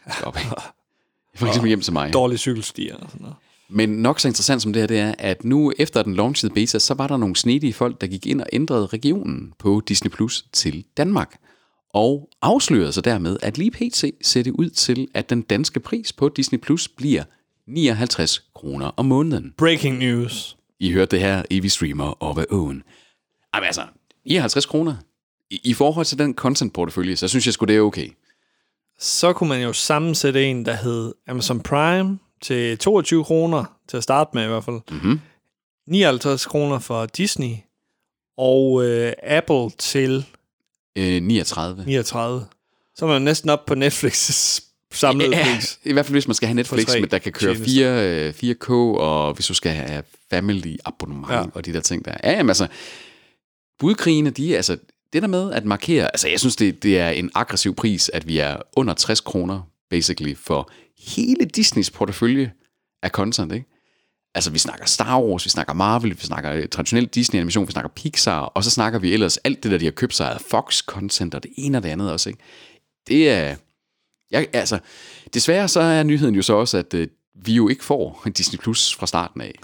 For eksempel hjem til mig. Dårlige cykelstier og sådan noget. Men nok så interessant som det her, det er, at nu efter den launchede beta, så var der nogle snedige folk, der gik ind og ændrede regionen på Disney Plus til Danmark. Og afslørede sig dermed, at lige pt. Ser det ud til, at den danske pris på Disney Plus bliver 59 kroner om måneden. Breaking news. I hørte det her, Evie Streamer of own. Jamen altså, 59 kroner. I forhold til den content-portefølje, så synes jeg sgu, det er okay. Så kunne man jo sammensætte en, der hed Amazon Prime til 22 kroner, til at starte med i hvert fald. 59 kroner for Disney, og Apple til 39. Så er man næsten op på Netflix' samlede pris. I hvert fald hvis man skal have Netflix, der kan køre 4K, og hvis du skal have family abonnement og de der ting der. Ja, jamen altså, budkrigene, det der med at markere, altså jeg synes, det er en aggressiv pris, at vi er under 60 kroner, basically, for hele Disneys portefølje af content, ikke? Altså, vi snakker Star Wars, vi snakker Marvel, vi snakker traditionel Disney-animation, vi snakker Pixar, og så snakker vi ellers alt det der, de har købt sig af Fox-content, og det ene og det andet også, ikke? Det er... desværre så er nyheden jo så også, at vi jo ikke får Disney Plus fra starten af.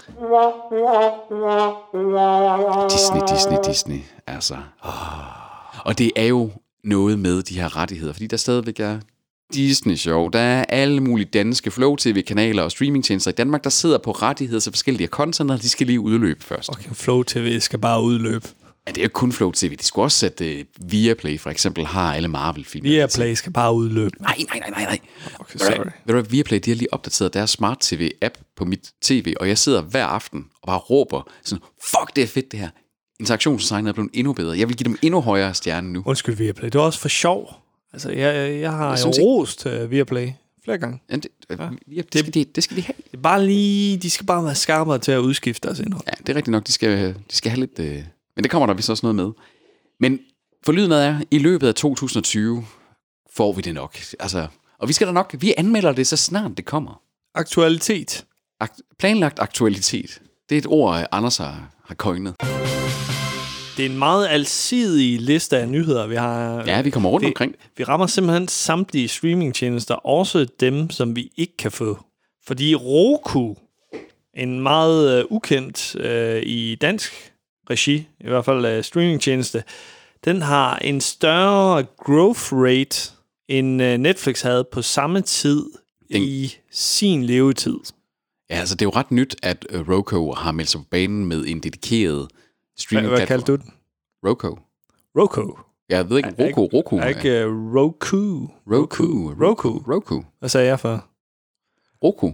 Disney, altså. Og det er jo noget med de her rettigheder, fordi der stadigvæk er Disney-show, der er alle mulige danske Flow TV-kanaler og streamingtjenester i Danmark, der sidder på rettigheder til forskellige content, og de skal lige udløbe først. Okay, Flow TV skal bare udløbe. Ja, det er jo kun Flow TV. De skulle også sætte Viaplay, for eksempel, har alle Marvel-film. Viaplay skal bare udløbe. Nej. Okay, sorry. Ved du, Viaplay, de har lige opdateret deres Smart TV-app på mit tv, og jeg sidder hver aften og bare råber sådan, fuck, det er fedt det her. Interaktionsdesignet er blevet endnu bedre. Jeg vil give dem endnu højere stjerne nu. Undskyld, Viaplay. Det er også for sjov. Altså, jeg har jo rost Viaplay flere gange. Ja, det skal de have. Det er bare lige, de skal bare være skarpere til at udskifte deres indhold. Ja, det er rigtigt nok. De skal have lidt... Men det kommer der vist også noget med. Men forlyden er, i løbet af 2020 får vi det nok. Altså, og vi anmelder det, så snart det kommer. Aktualitet. Planlagt aktualitet. Det er et ord, Anders har coinet. Det er en meget alsidig liste af nyheder, vi har. Ja, vi kommer rundt omkring. Vi rammer simpelthen samtlige streamingtjenester, også dem, som vi ikke kan få. Fordi Roku, en meget ukendt i dansk regi, i hvert fald streamingtjeneste, den har en større growth rate, end Netflix havde på samme tid i sin levetid. Ja, altså det er jo ret nyt, at Roku har meldt sig på banen med en dedikeret streaming-platform. Hvad kaldte du den? Roku. Roku. Jeg ved ikke, Roku. Er ikke Roku. Roku. Hvad sagde jeg for? Roku.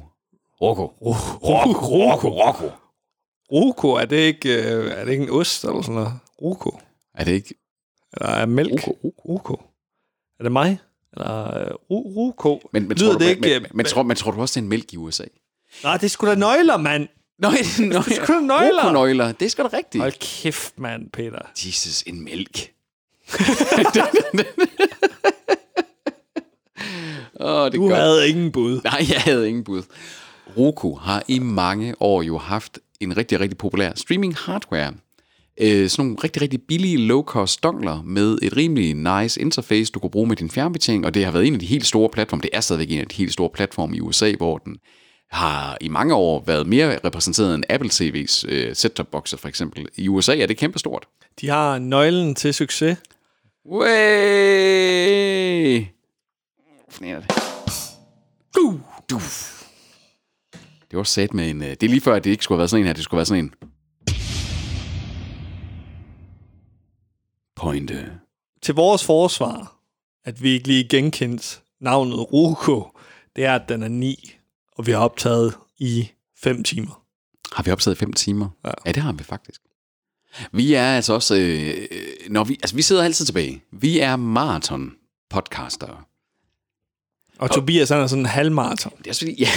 Roku, er det ikke en ost eller sådan noget? Roku. Er det ikke? Eller er mælk? Roku. Er det mig? Eller Roku? Men tror du ikke? Men tror du også, det er en mælk i USA? Nej, det er sgu da nøgler, mand. Det er sgu da nøgler. Roku-nøgler. Det er sgu da rigtigt. Hold kæft, mand, Peter. Jesus, en mælk. Du havde ingen bud. Nej, jeg havde ingen bud. Roku har i mange år jo haft en rigtig, rigtig populær streaming hardware. Sådan nogle rigtig, rigtig billige low-cost dongler med et rimelig nice interface, du kan bruge med din fjernbetjening, og det har været en af de helt store platforme. Det er stadigvæk en af de helt store platforme i USA, hvor den har i mange år været mere repræsenteret end Apple TV's set-top-boxer for eksempel. I USA er det kæmpestort. De har nøglen til succes. Way! Det var sat med en... Det er lige før, at det ikke skulle have været sådan en her. Det skulle have været sådan en... Pointe. Til vores forsvar, at vi ikke lige genkendt navnet Roku, det er, at den er 9, og vi har optaget i 5 timer. Har vi optaget i 5 timer? Ja. Ja, det har vi faktisk. Vi er altså også... vi sidder altid tilbage. Vi er maraton-podcastere. Og Tobias, han er sådan en halvmaraton. Det er fordi... Ja.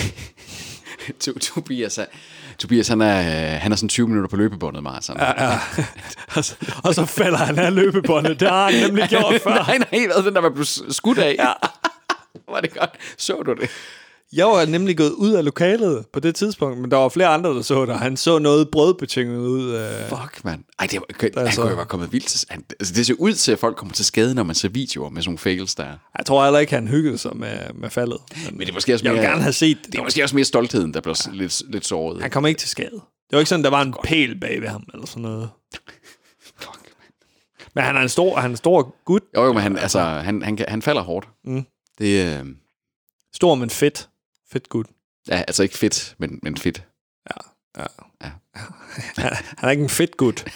Tobias han er sådan 20 minutter på løbebåndet, maraton. Ja. Og så falder han af løbebåndet. Det har han nemlig gjort før. nej, den der var blevet skudt af. Ja. Var det godt? Så du det? Jeg var nemlig gået ud af lokalet på det tidspunkt, men der var flere andre, der så det. Han så noget brødbetinget ud. Fuck, mand. Ej, han kunne jo være kommet vildt til... det ser ud til, at folk kommer til skade, når man ser videoer med sådan nogle fails der. Jeg tror heller ikke, han hyggede sig med faldet. Men det er måske også jeg vil gerne have set det. Det er måske også mere stoltheden, der blev lidt såret. Han kom ikke til skade. Det var ikke sådan, der var en pæl bag ved ham, eller sådan noget. Fuck, men han er en stor gut. Jo, men han falder hårdt. Mm. Det stor, men fedt. Fedt gut. Ja, altså ikke fedt, men fedt. Ja. Han er ikke en fedt gut.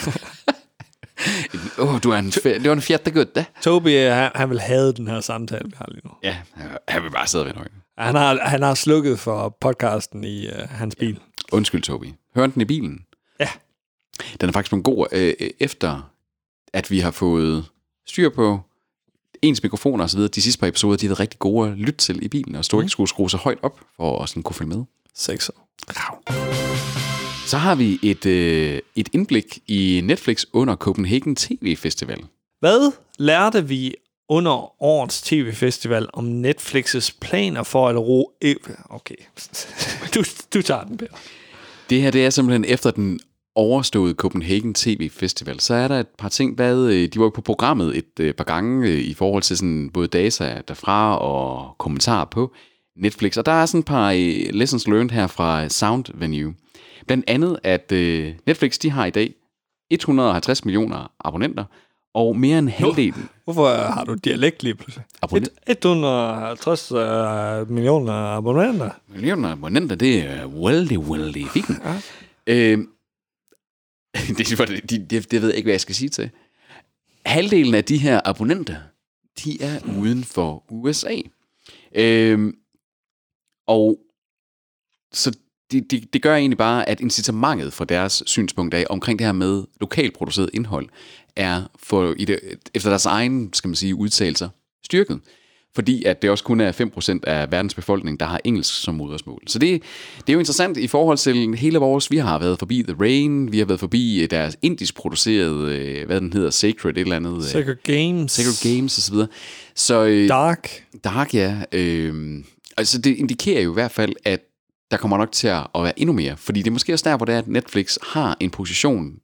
Du er en fjerde gut, da. Toby, han vil have den her samtale, vi har lige nu. Ja, han vil bare sidde ved nøglen. Han har slukket for podcasten i hans bil. Ja. Undskyld, Toby. Hører den i bilen? Ja. Den er faktisk nogle god, efter at vi har fået styr på ens mikrofoner og så videre. De sidste par episoder, de har været rigtig gode at lytte til i bilen, og ikke skulle skrue så højt op, for at sådan kunne følge med. 6 år. Så har vi et indblik i Netflix under Copenhagen TV Festival. Hvad lærte vi under årets TV-festival om Netflix's planer for at Okay, du tager den, Peter. Det her, det er simpelthen efter den overståede Copenhagen TV Festival, så er der et par ting, de var på programmet et par gange i forhold til sådan både data derfra og kommentarer på Netflix, og der er sådan et par lessons learned her fra Sound Venue. Blandt andet, at Netflix, de har i dag 150 millioner abonnenter, og mere end halvdelen... Hvorfor har du dialekt lige pludselig? 150 millioner abonnenter. Millioner abonnenter, det er weldig fint. Ja. Det ved jeg ikke, hvad jeg skal sige til. Halvdelen af de her abonnenter, de er uden for USA. Og så det gør egentlig bare, at incitamentet for deres synspunkt af omkring det her med lokalproduceret indhold er efter deres egen, skal man sige, udtalelser styrket. Fordi at det også kun er 5% af verdens befolkning, der har engelsk som modersmål. Så det er jo interessant i forhold til hele vores... Vi har været forbi The Rain, vi har været forbi deres indisk producerede, hvad den hedder, Sacred et eller andet. Sacred Games og så videre. Så, Dark, ja. Altså det indikerer jo i hvert fald, at der kommer nok til at være endnu mere. Fordi det er måske også der, hvor det er, at Netflix har en position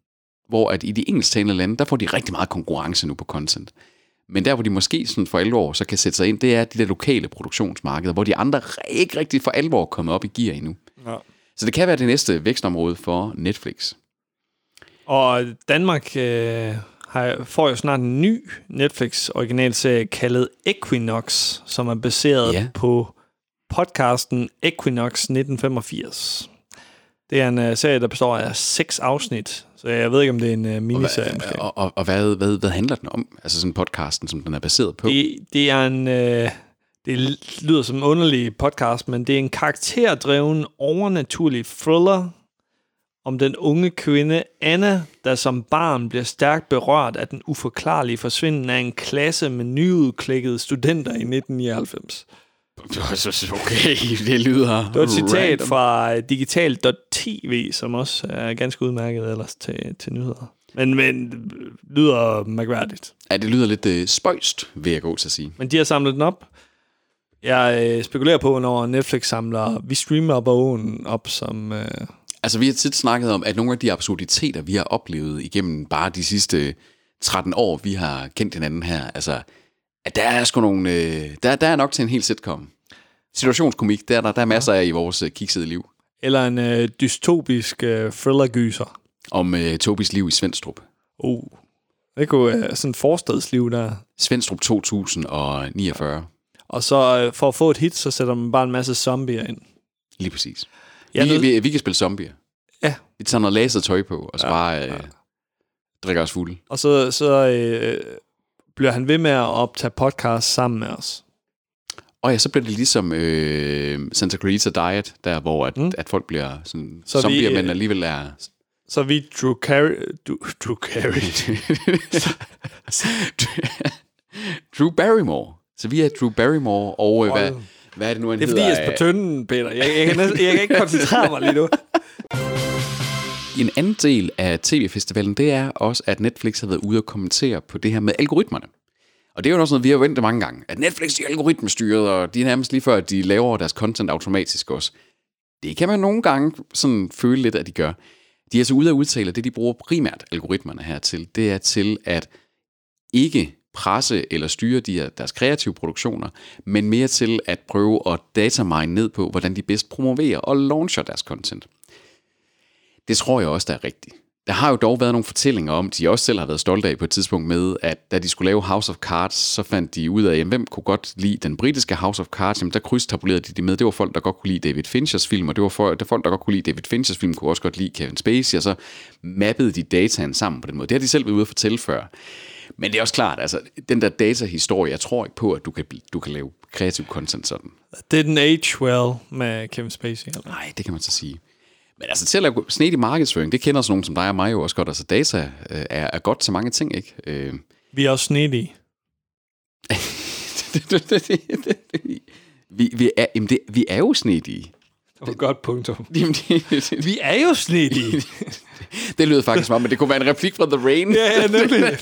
hvor at i de engelsktalende lande, der får de rigtig meget konkurrence nu på content. Men der, hvor de måske sådan for alvor så kan sætte sig ind, det er de der lokale produktionsmarkeder, hvor de andre ikke rigtig for alvor er kommet op i gear endnu. Ja. Så det kan være det næste vækstområde for Netflix. Og Danmark får jo snart en ny Netflix-originalserie kaldet Equinox, som er baseret på podcasten Equinox 1985. Det er en serie, der består af 6 afsnit, så jeg ved ikke, om det er en miniserie. Og hvad handler den om? Altså sådan podcasten, som den er baseret på? Det er en... det lyder som en underlig podcast, men det er en karakterdreven, overnaturlig thriller om den unge kvinde Anna, der som barn bliver stærkt berørt af den uforklarlige forsvinden af en klasse med nyudklækkede studenter i 1999. Okay, det lyder... Det var et citat fra digital.tv, som også er ganske udmærket ellers til nyheder. Men lyder mærkværdigt. Ja, det lyder lidt spøjst, vil jeg gå til at sige. Men de har samlet den op. Jeg spekulerer på, når Netflix samler Vi Streamer bogen op som... Altså, vi har tit snakket om, at nogle af de absurditeter, vi har oplevet igennem bare de sidste 13 år, vi har kendt hinanden her, altså, at der er sgu nogle... Der er nok til en hel sitcom. Situationskomik, der er masser af i vores kiksede liv. Eller en dystopisk thriller-gyser. Om Tobis liv i Svenstrup. Det kunne sådan et forstadsliv der. Svenstrup 2049. Og så for at få et hit, så sætter man bare en masse zombier ind. Lige præcis. Vi kan spille zombier. Ja. Vi tager noget laset tøj på, og så bare drikker os fulde. Og så bliver han ved med at optage podcast sammen med os. Og ja, så bliver det ligesom Santa Clarita Diet, der hvor at folk bliver sådan så zombier, men alligevel er... Så vi Drew Carey. Drew Barrymore. Så vi er Drew Barrymore, og hvad er det nu, han hedder? Det er fordi, jeg er på tynden, Peter. Jeg kan ikke koncentrere mig lige nu. En anden del af TV-festivalen, det er også, at Netflix har været ude og kommentere på det her med algoritmerne. Og det er jo også noget, vi har ventet mange gange. At Netflix er algoritmestyret, og de er nærmest lige før, at de laver deres content automatisk også. Det kan man nogle gange sådan føle lidt, at de gør. De er så ude at udtale, at det, de bruger primært algoritmerne her til, det er til at ikke presse eller styre deres kreative produktioner, men mere til at prøve at datamine ned på, hvordan de bedst promoverer og launcher deres content. Det tror jeg også, der er rigtigt. Der har jo dog været nogle fortællinger om, de også selv har været stolte af på et tidspunkt med, at da de skulle lave House of Cards, så fandt de ud af, hvem kunne godt lide den britiske House of Cards, jamen der krydstabulerede de med. Det var folk, der godt kunne lide David Finchers film, og det var folk, der godt kunne lide David Finchers film, kunne også godt lide Kevin Spacey, og så mappede de dataen sammen på den måde. Det har de selv været ude at fortælle før. Men det er også klart, altså den der datahistorie, jeg tror ikke på, at du kan lave kreativ content sådan. Didn't age well med Kevin Spacey. Eller? Nej, det kan man så sige. Men altså til at lave snedig markedsføring, det kender sådan nogen som dig og mig jo også godt. Altså data er godt til mange ting, ikke? Vi er også snedige. vi er jo snedige. Det var godt punktum. Vi er jo snedige. Det lyder faktisk som om, men det kunne være en replik fra The Rain. Ja, nemlig.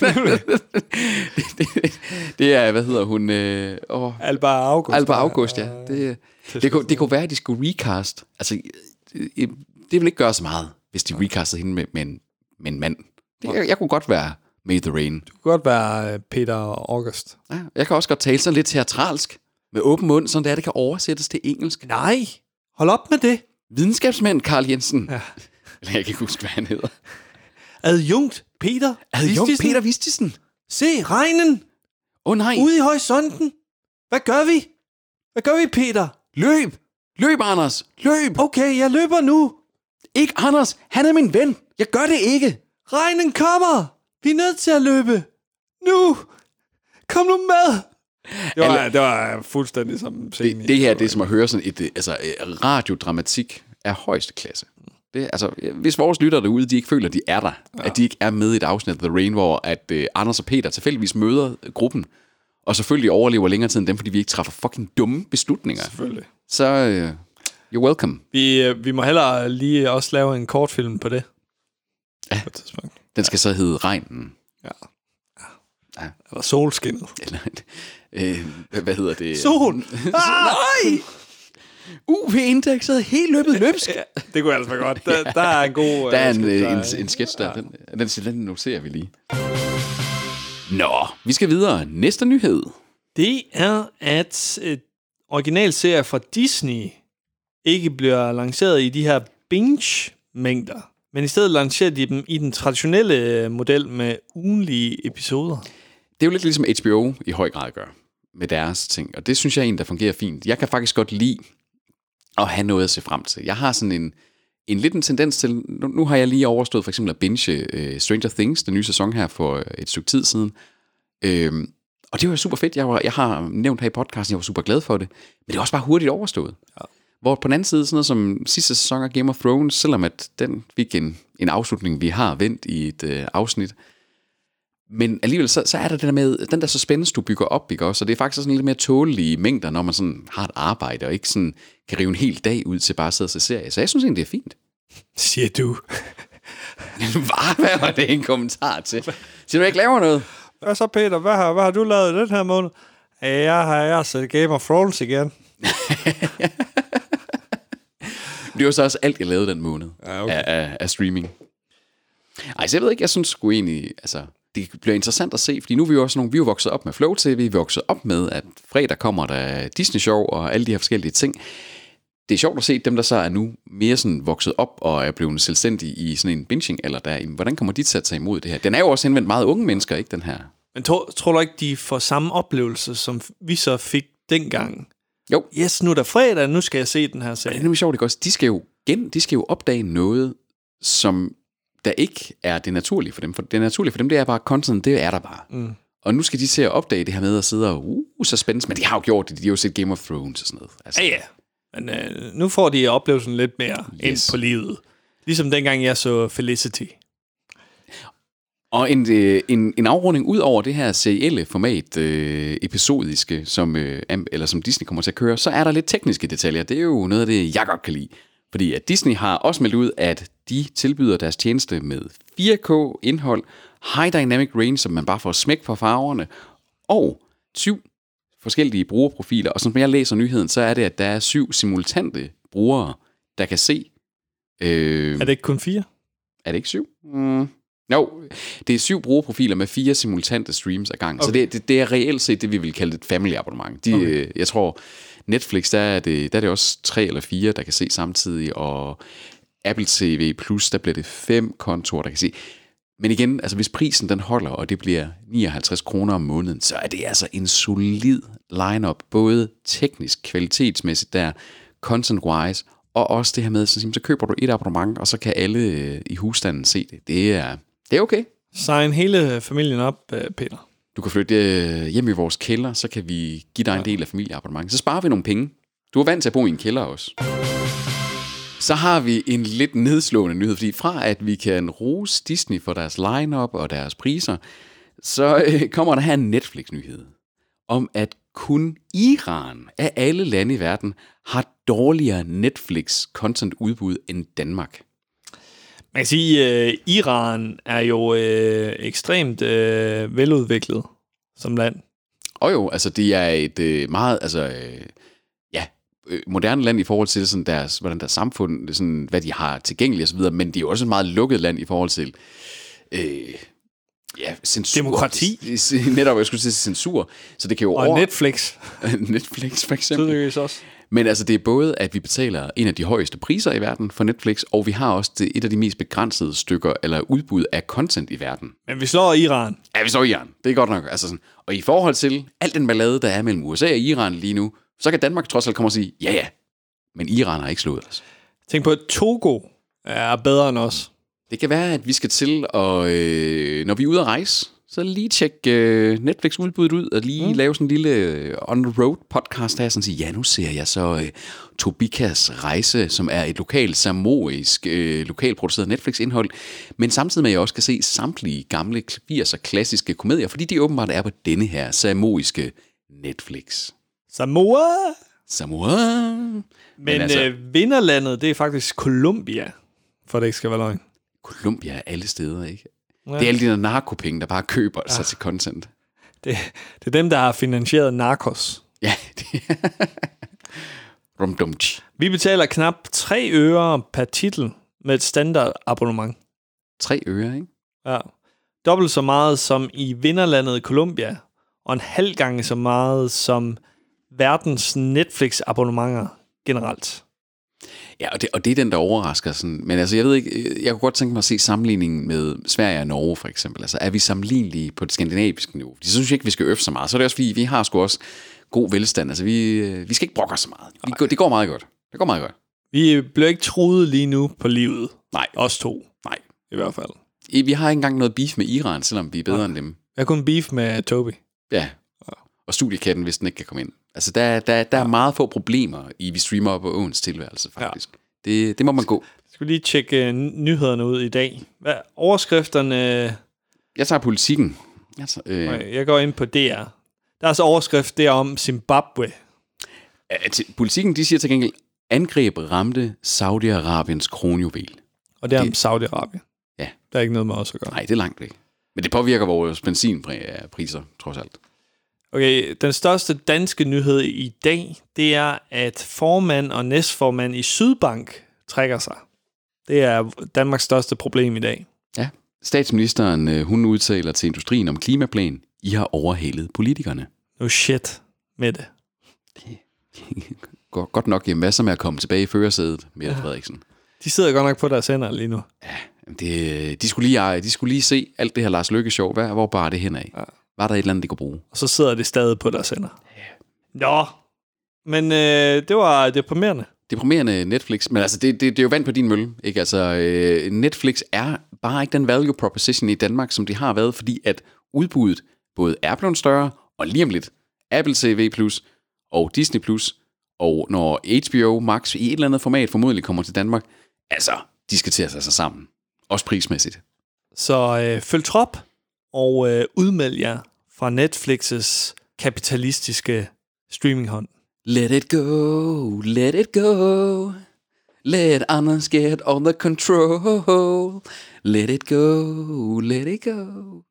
Det er, hvad hedder hun? Alba August. Alba August, ja. Det kunne være, at de skulle recast. Altså, det vil ikke gøre så meget, hvis de recastede hende med en mand. Jeg kunne godt være med The Rain. Du kunne godt være Peter August. Ja, jeg kan også godt tale sådan lidt teatralsk, med åben mund, sådan det kan oversættes til engelsk. Nej, hold op med det. Videnskabsmand Carl Jensen. Ja. Eller jeg kan ikke huske, hvad han hedder. Adjunkt Peter Vistisen. Se, regnen. Nej. Ude i horisonten. Hvad gør vi, Peter? Løb, Anders. Løb. Okay, jeg løber nu. Ikke Anders. Han er min ven. Jeg gør det ikke. Regnen kommer. Vi er nødt til at løbe. Nu. Kom nu med. Det var fuldstændig som scene. Det her, det er som at høre sådan et radiodramatik af højeste klasse. Det, altså, hvis vores lyttere derude, de ikke føler, at de er der, at de ikke er med i et afsnit af The Rain, hvor at Anders og Peter tilfældigvis møder gruppen, og selvfølgelig overlever længere tid end dem, fordi vi ikke træffer fucking dumme beslutninger. Selvfølgelig. Så you're welcome. Vi må hellere lige også lave en kortfilm på det. Ja, på et tidspunkt. Den skal så hedde Regnen. Ja. Eller Solskinnet. Eller, hvad hedder det? Sol! Nej! UV-indekset er helt løbet løbsk. Ja, det kunne altså være godt. Der er en god... Der er en sketch der. Den noterer vi lige. Nå, vi skal videre. Næste nyhed. Det er, at originalserier fra Disney ikke bliver lanceret i de her binge-mængder, men i stedet lancerer de dem i den traditionelle model med ugenlige episoder. Det er jo lidt ligesom HBO i høj grad gør med deres ting, og det synes jeg der fungerer fint. Jeg kan faktisk godt lide at have noget at se frem til. Jeg har sådan en lidt en tendens til, nu har jeg lige overstået for eksempel at binge Stranger Things, den nye sæson her for et stykke tid siden, og det var super fedt. Jeg har nævnt her i podcasten, jeg var super glad for det, men det er også bare hurtigt overstået. Ja. Hvor på den anden side, sådan noget som sidste sæson af Game of Thrones, selvom at den fik en afslutning, vi har vendt i et afsnit, men alligevel så er der det der med, den der suspense, du bygger op, ikke også? Og det er faktisk sådan lidt mere tålelige mængder, når man sådan har et arbejde, og ikke sådan kan rive en hel dag ud til bare at sidde og se serie. Så jeg synes egentlig, det er fint. Siger du. Hvad var det en kommentar til? Siger du, jeg ikke laver noget? Hvad så, Peter? Hvad har du lavet den her måned? Jeg har set Game of Thrones igen. Det var så også alt, jeg lavede den måned af streaming. Ej, så jeg ved ikke, jeg synes sgu egentlig, altså, det bliver interessant at se, fordi nu er vi jo også vi er jo vokset op med Flow TV, vi er vokset op med, at fredag kommer der Disney Show og alle de her forskellige ting. Det er sjovt at se dem, der så er nu mere sådan vokset op og er blevet selvstændige i sådan en binging, eller der, hvordan kommer de til at tage imod det her? Den er jo også henvendt meget unge mennesker, ikke den her? Men tror du ikke, de får samme oplevelse, som vi så fik dengang? Jo. Yes, nu er der fredag, nu skal jeg se den her serie. Det er nemlig sjovt, ikke også? De skal jo opdage noget, som der ikke er det naturlige for dem. For det naturlige for dem, det er bare content, det er der bare. Mm. Og nu skal de se at opdage det her med at sidde og suspense, men de har jo gjort det, de har jo set Game of Thrones og sådan noget. Altså. Ja. Men nu får de oplevelsen lidt mere ind på livet. Ligesom dengang jeg så Felicity. Og en afrunding ud over det her serielle format, episodiske, som Disney kommer til at køre, så er der lidt tekniske detaljer. Det er jo noget af det, jeg godt kan lide. Fordi at Disney har også meldt ud, at de tilbyder deres tjeneste med 4K-indhold, High Dynamic Range, som man bare får smæk på farverne, og 7 forskellige brugerprofiler. Og som jeg læser nyheden, så er det, at der er 7 simultante brugere, der kan se... Er det ikke kun 4? Er det ikke 7? No, det er 7 brugerprofiler med 4 simultante streams ad gang. Okay. Så det er reelt set det, vi vil kalde et family abonnement. Jeg tror, Netflix, der er det også 3 eller 4, der kan se samtidig, og Apple TV Plus, der bliver det 5 kontorer, der kan se. Men igen, altså hvis prisen den holder, og det bliver 59 kroner om måneden, så er det altså en solid lineup, både teknisk, kvalitetsmæssigt der, content-wise, og også det her med, så køber du et abonnement, og så kan alle i husstanden se det. Det er okay. Sign hele familien op, Peter. Du kan flytte hjem i vores kælder, så kan vi give dig en del af familieabonnementet. Så sparer vi nogle penge. Du er vant til at bo i en kælder også. Så har vi en lidt nedslående nyhed, fordi fra at vi kan rose Disney for deres line-up og deres priser, så kommer der her en Netflix-nyhed om, at kun Iran af alle lande i verden har dårligere Netflix-content-udbud end Danmark. Man kan sige, at Iran er jo ekstremt veludviklet som land. Og jo, altså det er et meget moderne land i forhold til sådan hvordan deres samfund, sådan, hvad de har tilgængeligt osv., men det er jo også et meget lukket land i forhold til censur. Demokrati. Netop, jeg skulle sige censur. Så det kan jo og Netflix. Netflix for eksempel. Det også. Men altså det er både, at vi betaler en af de højeste priser i verden for Netflix, og vi har også et af de mest begrænsede stykker, eller udbud af content i verden. Men vi slår Iran. Ja, vi slår Iran. Det er godt nok. Altså sådan. Og i forhold til alt den ballade, der er mellem USA og Iran lige nu, så kan Danmark trods alt komme og sige, ja, men Iran har ikke slået os. Tænk på, at Togo er bedre end os. Det kan være, at vi skal til, og når vi er ude at rejse, så lige tjekke Netflix-udbuddet ud, og lige lave sådan en lille on-the-road podcast her, sådan sige, ja, nu ser jeg så Tobikas Rejse, som er et lokalt samoisk, lokalproduceret Netflix-indhold, men samtidig med, at jeg også kan se samtlige gamle 80'er klassiske komedier, fordi de åbenbart er på denne her samoiske Netflix. Samoa! Men altså, vinderlandet, det er faktisk Colombia, for det ikke skal være løgn. Colombia er alle steder, ikke? Ja. Det er alle de der narkopenge, der bare køber sig til content. Det er dem, der har finansieret Narcos. Ja. Rumdumtsch. Vi betaler knap 3 øre per titel med et standard abonnement. 3 øre, ikke? Ja. Dobbelt så meget som i vinderlandet Colombia, og en halv gang så meget som verdens Netflix-abonnementer generelt. Ja, og det er den, der overrasker sådan. Men altså, jeg ved ikke, jeg kunne godt tænke mig at se sammenligningen med Sverige og Norge, for eksempel. Altså, er vi sammenlignelige på det skandinaviske niveau? De synes ikke, vi skal øffe så meget. Så er det også, fordi vi har sgu også god velstand. Altså, vi skal ikke brokke os så meget. Det går meget godt. Det går meget godt. Vi bliver ikke truet lige nu på livet. Nej. Os to. Nej. I hvert fald. Vi har ikke engang noget beef med Iran, selvom vi er bedre end dem. Jeg har kun beef med Toby. Ja. Og studiekatten, hvis den ikke kan komme ind. Altså, der er meget få problemer i Vi Streamer op på åens tilværelse, faktisk. Ja. Det må man gå. Jeg skal lige tjekke nyhederne ud i dag. Hvad overskrifterne? Jeg tager Politikken. Jeg går ind på DR. Der er så overskrift der om Zimbabwe. Politikken, de siger til gengæld, angreb ramte Saudi-Arabiens kronjuvel. Og det er om Saudi-Arabien. Ja. Der er ikke noget med os at gøre. Nej, det er langt væk. Men det påvirker vores benzinpriser, trods alt. Okay, den største danske nyhed i dag, det er, at formand og næstformand i Sydbank trækker sig. Det er Danmarks største problem i dag. Ja, statsministeren, hun udtaler til industrien om klimaplan. I har overhalet politikerne. No shit med det. Godt nok, jamen, hvad så med at komme tilbage i førersædet, Mette Frederiksen? De sidder godt nok på deres hænder lige nu. Ja, de skulle lige se alt det her Lars Løkke sjov. Hvor bare det hen af? Ja. Var der et eller andet, de kunne bruge? Og så sidder de stadig på deres hænder. Ja. Nå, men det var deprimerende. Deprimerende Netflix, men altså det er jo vand på din mølle, ikke? Altså Netflix er bare ikke den value proposition i Danmark, som de har været, fordi at udbuddet både er blevet større, og lige om lidt Apple TV+, og Disney+, og når HBO Max i et eller andet format formodentlig kommer til Danmark, altså, de skal til at tage sig sammen. Også prismæssigt. Så følg trop, og udmeld jer fra Netflix's kapitalistiske streaminghånd. Let it go, let it go. Let others get all the control. Let it go, let it go.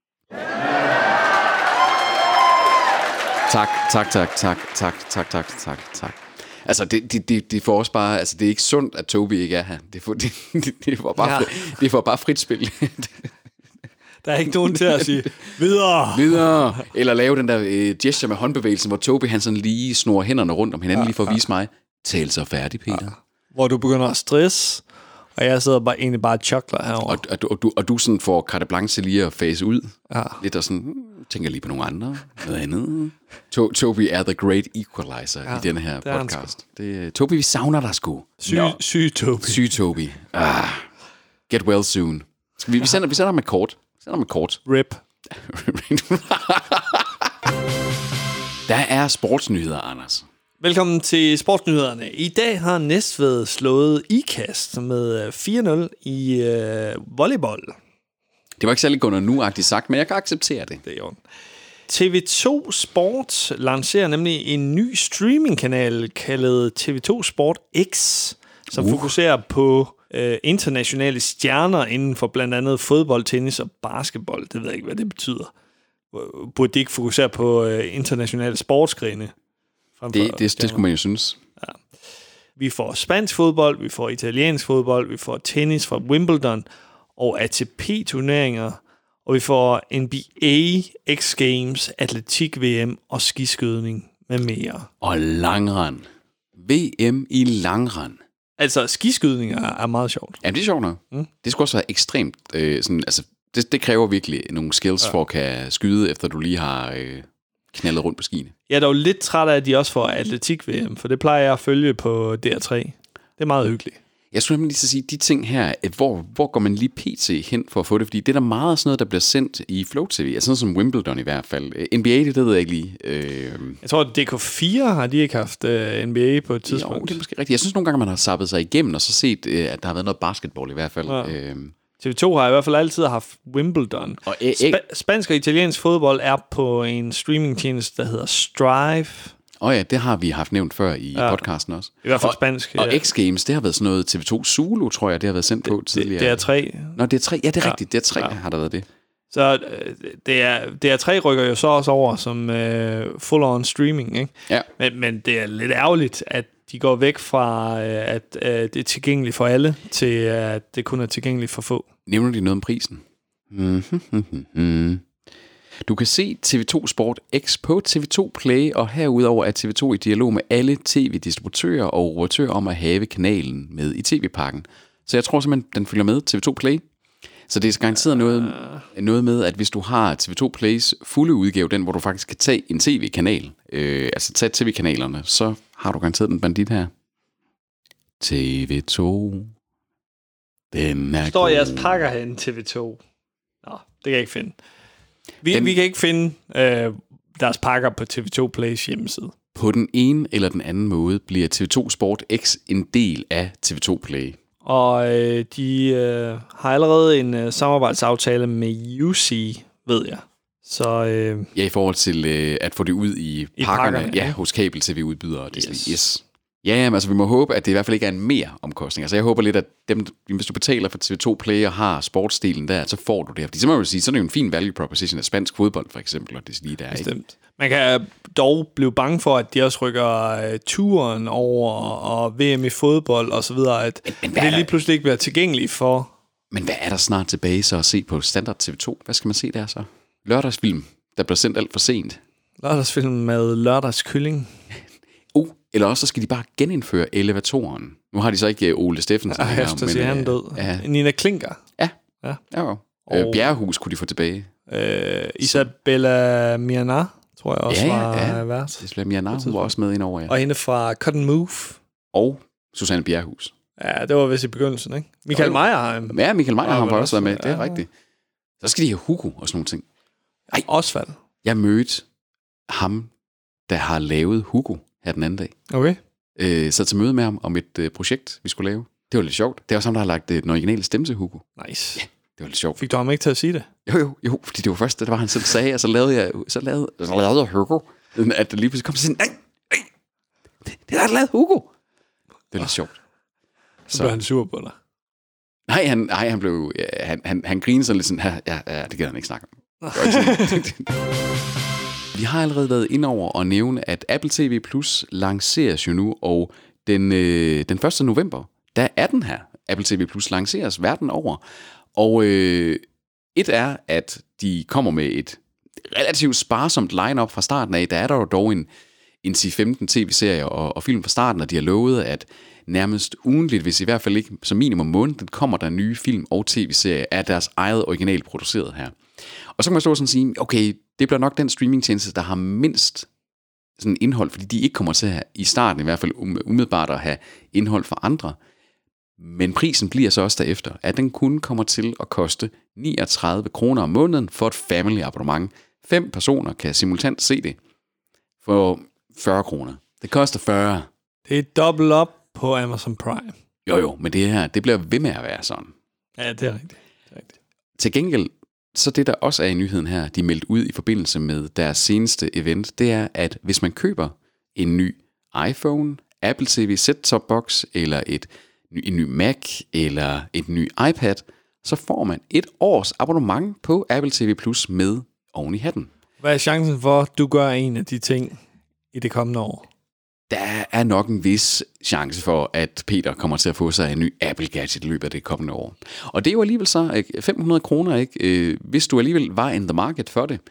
Tak. Altså, det får også bare... Altså, det er ikke sundt, at Toby ikke er her. Det får bare frit spil. Der er ikke nogen til at sige, videre. Eller lave den der gesture med håndbevægelsen, hvor Toby han sådan lige snor hænderne rundt om hinanden, lige for at vise mig, tal så færdig, Peter. Ja. Hvor du begynder at stress, og jeg sidder egentlig bare og chokler herovre. Og du sådan får carte blanche lige at fase ud. Ja. Lidt og sådan, tænker lige på nogle andre, noget andet. Toby er the great equalizer i denne her podcast. Toby, vi savner dig sgu. Syg Toby. Get well soon. Vi sender ham et kort. Rip. Der er sportsnyheder, Anders. Velkommen til sportsnyhederne. I dag har Næstved slået IKAST med 4-0 i volleyball. Det var ikke særlig Gunnar Nu-agtigt sagt, men jeg kan acceptere det. Det er jo. TV2 Sport lancerer nemlig en ny streamingkanal kaldet TV2 Sport X, som fokuserer på internationale stjerner inden for blandt andet fodbold, tennis og basketball. Det ved jeg ikke, hvad det betyder. Burde de ikke fokusere på internationale sportsgrene? Det skulle man jo synes. Ja. Vi får spansk fodbold, vi får italiensk fodbold, vi får tennis fra Wimbledon og ATP-turneringer, og vi får NBA, X Games, atletik VM og skiskydning med mere. Og langrend. VM i langrend. Altså, skiskydning er meget sjovt. Ja, det er sjovt nok. Det skulle også være ekstremt... det kræver virkelig nogle skills for at kan skyde, efter du lige har knaldet rundt på skiene. Jeg er dog lidt træt af, at de også får atletik-VM, for det plejer jeg at følge på DR3. Det er meget hyggeligt. Jeg skulle lige sige, de ting her, hvor går man lige pt. Hen for at få det? Fordi det er der meget sådan noget, der bliver sendt i Flow TV. Altså sådan som Wimbledon i hvert fald. NBA, det ved jeg ikke lige. Jeg tror, at DK4 har de ikke haft NBA på et tidspunkt. Jo, det er måske rigtigt. Jeg synes nogle gange, man har sappet sig igennem, og så set, at der har været noget basketball i hvert fald. Ja. TV2 har i hvert fald altid haft Wimbledon. Og spansk og italiensk fodbold er på en streamingtjeneste, der hedder Strive. Ja, det har vi haft nævnt før i podcasten også. I hvert fald spansk. Og X-Games, det har været sådan noget TV2 Zulu, tror jeg, det har været sendt på tidligere. Det er 3. Nå, det er 3. Ja, det er rigtigt. Det er 3, har der været det. Så DR3 rykker jo så også over som full-on streaming, ikke? Ja. Men det er lidt ærgerligt, at De går væk fra, at det er tilgængeligt for alle, til at det kun er tilgængeligt for få. Nævner de noget om prisen? Du kan se TV2 Sport X på TV2 Play, og herudover er TV2 i dialog med alle tv-distributører og operatører om at have kanalen med i tv-pakken. Så jeg tror simpelthen, den følger med TV2 Play. Så det er garanteret noget med, at hvis du har TV2 Plays fulde udgave, den hvor du faktisk kan tage en tv-kanal, altså tage tv-kanalerne, så har du garanteret den bandit her. TV2. Den er står god. jeres pakker herinde, TV2? Nå, det kan jeg ikke finde. Vi kan ikke finde deres pakker på TV2 Plays hjemmeside. På den ene eller den anden måde bliver TV2 Sport X en del af TV2 Play. Og de har allerede en samarbejdsaftale med UC, ved jeg. Så, ja, i forhold til at få det ud i pakkerne, ja, hos kabel-tv-udbydere. Yes. Ja, men altså vi må håbe, at det i hvert fald ikke er en mere omkostning. Altså jeg håber lidt, at hvis du betaler for TV2 Play og har sportsdelen der, så får du det. Fordi så må man sige, så er det jo en fin value proposition af spansk fodbold for eksempel, og det er lige der, bestemt. Ikke? Man kan dog blive bange for, at de også rykker turen over og VM i fodbold og så videre, at det lige pludselig ikke bliver tilgængeligt for. Men hvad er der snart tilbage så at se på standard TV2? Hvad skal man se der så? Lørdagsfilm, der bliver sendt alt for sent. Lørdagsfilm med lørdagskylling. Eller også så skal de bare genindføre elevatoren. Nu har de så ikke Ole Steffensen. Ja, efter sig han død. Ja. Nina Klinker. Ja. Bjerrehus kunne de få tilbage. Isabella Mianar, tror jeg også var vært. Isabella Mianar, hun var også med ind over, ja. Og hende fra Cut and Move. Og Susanne Bjerrehus. Ja, det var vist i begyndelsen, ikke? Michael Meyerheim. Ja, Michael Meyerheim har også været med. Det er rigtigt. Så skal de have Hugo og sådan nogle ting. Ej, Osvald. Jeg mødte ham, der har lavet Hugo her den anden dag. Okay. Så til møde med ham om et projekt, vi skulle lave. Det var lidt sjovt. Det var sammen, der har lagt den originale stemme til Hugo. Nice. Ja, det var lidt sjovt. Fik du ham ikke til at sige det? Jo, fordi det var først, det var han selv sagde, og så lavede jeg Hugo. At det lige pludselig kom sådan, nej, det er der lavet Hugo. Det er lidt sjovt. Så blev han sur på dig? Nej, han blev, han grinede sådan lidt sådan, ja, det gad han ikke snakke om. Vi har allerede været ind over og nævne, at Apple TV Plus lanceres jo nu, og den 1. november, der er den her. Apple TV Plus lanceres verden over. Og et er, at de kommer med et relativt sparsomt line-up fra starten af. Der er der dog en 10-15 tv-serier og film fra starten, og de har lovet, at nærmest ugenligt, hvis i hvert fald ikke som minimum måneden, kommer der nye film og tv-serier af deres eget original produceret her. Og så kan man stå sådan og sige, okay, det bliver nok den streamingtjeneste, der har mindst sådan indhold, fordi de ikke kommer til at have, i starten i hvert fald umiddelbart at have indhold for andre. Men prisen bliver så også derefter, at den kun kommer til at koste 39 kroner om måneden for et family abonnement. 5 personer kan simultant se det for 40 kroner. Det koster 40. Det er dobbelt op på Amazon Prime. Jo, men det her, det bliver ved med at være sådan. Ja, det er rigtigt. Til gengæld, så det der også er i nyheden her, de meldt ud i forbindelse med deres seneste event, det er, at hvis man køber en ny iPhone, Apple TV set-top box, eller en ny Mac, eller et ny iPad, så får man 1 års abonnement på Apple TV Plus med oven i hatten. Hvad er chancen for, at du gør en af de ting i det kommende år? Der er nok en vis chance for, at Peter kommer til at få sig en ny Apple Gadget i løbet af det kommende år. Og det er jo alligevel så 500 kroner, ikke? Hvis du alligevel var in the market for det.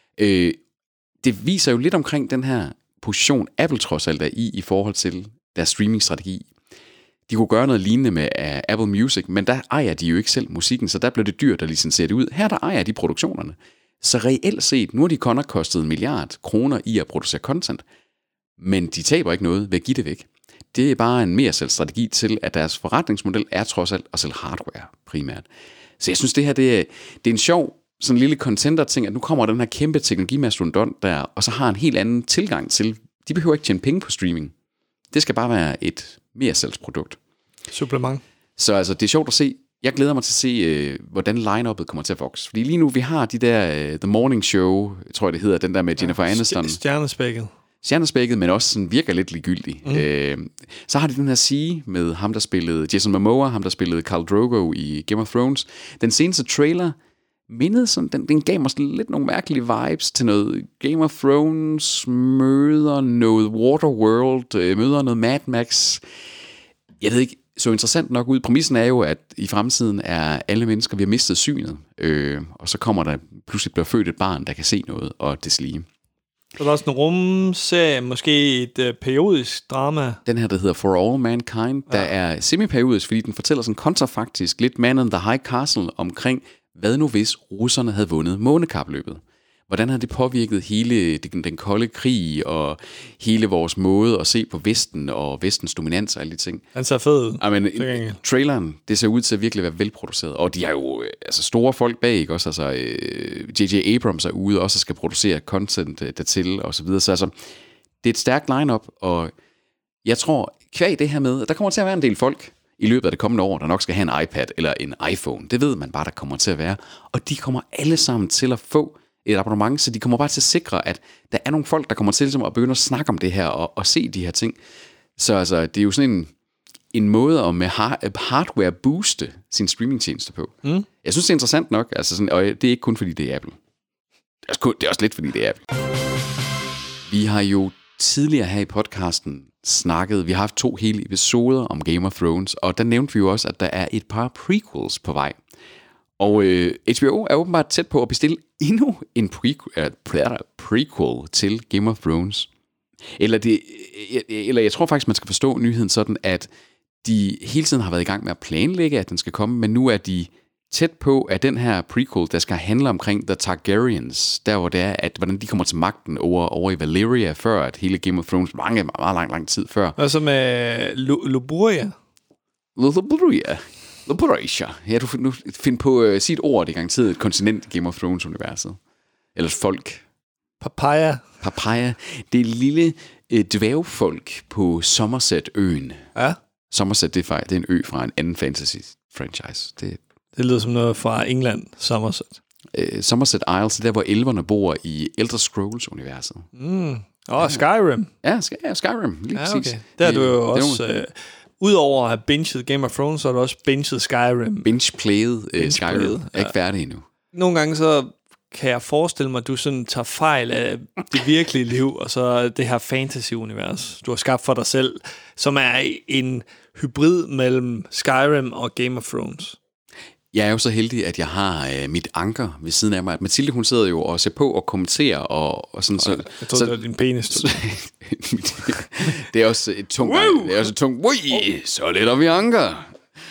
Det viser jo lidt omkring den her position, Apple trods alt er i forhold til deres streamingstrategi. De kunne gøre noget lignende med Apple Music, men der ejer de jo ikke selv musikken, så der blev det dyrt at licensere det ud. Her der ejer de produktionerne. Så reelt set, nu har de kun kostet 1 milliard kroner i at producere content, men de taber ikke noget ved at give det væk. Det er bare en mere selvstrategi til, at deres forretningsmodel er trods alt at sælge hardware primært. Så jeg synes, det her det er en sjov sådan en lille contender-ting, at nu kommer den her kæmpe teknologimastodont der, og så har en helt anden tilgang til, de behøver ikke tjene penge på streaming. Det skal bare være et mere salgsprodukt. Supplement. Så altså, det er sjovt at se. Jeg glæder mig til at se, hvordan line-uppet kommer til at vokse. Fordi lige nu, vi har de der The Morning Show, tror jeg det hedder, den der med Jennifer Aniston. Stjernespækket, men også sådan virker lidt ligegyldig. Så har de den her sige med ham, der spillede Jason Momoa, ham, der spillede Khal Drogo i Game of Thrones. Den seneste trailer mindede sådan, den gav mig lidt nogle mærkelige vibes til noget Game of Thrones, møder noget Waterworld, møder noget Mad Max. Jeg ved ikke, så interessant nok ud. Præmissen er jo, at i fremtiden er alle mennesker, vi har mistet synet, og så kommer der pludselig bliver født et barn, der kan se noget, og deslige. Så der er også en rumserie, måske et periodisk drama. Den her, der hedder For All Mankind, der er semiperiodisk, fordi den fortæller sådan kontrafaktisk lidt Man in the High Castle omkring, hvad nu hvis russerne havde vundet månekapløbet? Hvordan har det påvirket hele den kolde krig og hele vores måde at se på Vesten og Vestens dominans og alle de ting? Den ser fed ud. Traileren, det ser ud til at virkelig være velproduceret. Og de har jo store folk bag, ikke også? Altså, J.J. Abrams er ude også og skal producere content dertil og så videre. Så altså, det er et stærkt line-up, og jeg tror, kvæg det her med, der kommer til at være en del folk i løbet af det kommende år, der nok skal have en iPad eller en iPhone. Det ved man bare, der kommer til at være. Og de kommer alle sammen til at få et abonnement, så de kommer bare til at sikre, at der er nogle folk, der kommer til at begynde at snakke om det her og se de her ting. Så altså, det er jo sådan en måde at med hardware booste sin streamingtjeneste på. Jeg synes, det er interessant nok, altså sådan, og det er ikke kun fordi det er Apple. Det er også lidt fordi det er Apple. Vi har jo tidligere her i podcasten snakket, vi har haft 2 hele episoder om Game of Thrones, og der nævnte vi jo også, at der er et par prequels på vej. Og HBO er åbenbart tæt på at bestille endnu en prequel til Game of Thrones. Eller jeg tror faktisk, man skal forstå nyheden sådan, at de hele tiden har været i gang med at planlægge, at den skal komme, men nu er de tæt på, at den her prequel, der skal handle omkring The Targaryens, der hvor det er, at hvordan de kommer til magten over i Valyria, før at hele Game of Thrones, meget lang tid før. Og så med Luburia. Ja, du nu find på sit ord, det er garanteret et kontinent i Game of Thrones-universet. Eller folk. Papaya. Det er lille dværgfolk på Somerset-øen. Ja. Somerset, det er en ø fra en anden fantasy-franchise. Det lyder som noget fra England, Somerset. Somerset Isles, der hvor elverne bor i Elder Scrolls-universet. Skyrim. Ja, Skyrim, lige præcis. Okay. Der er du jo også... Udover at have binget Game of Thrones, så er du også binget Skyrim. Binge-playet Skyrim. Jeg er ikke færdig endnu. Nogle gange så kan jeg forestille mig, at du sådan tager fejl af det virkelige liv, og så det her fantasy-univers, du har skabt for dig selv, som er en hybrid mellem Skyrim og Game of Thrones. Jeg er jo så heldig, at jeg har mit anker ved siden af mig. At Mathilde, hun sidder jo og ser på og kommenterer. Og sådan, så, jeg tror, det var din penis. Det er også et tungt... Det er også et tungt... Så letter vi anker.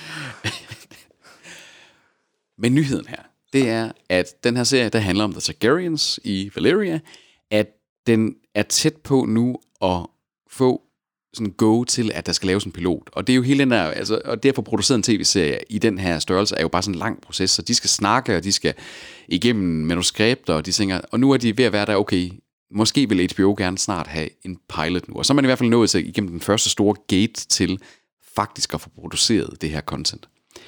Men nyheden her, det er, at den her serie, der handler om The Targaryens i Valyria, at den er tæt på nu at få sådan go til, at der skal laves en pilot. Og det er jo hele den der, altså, og derfor produceret en tv-serie i den her størrelse er jo bare sådan en lang proces, så de skal snakke, og de skal igennem manuskripter, og de tænker, og nu er de ved at være der, okay, måske vil HBO gerne snart have en pilot nu. Og så er man i hvert fald nået til igennem den første store gate til faktisk at få produceret det her content.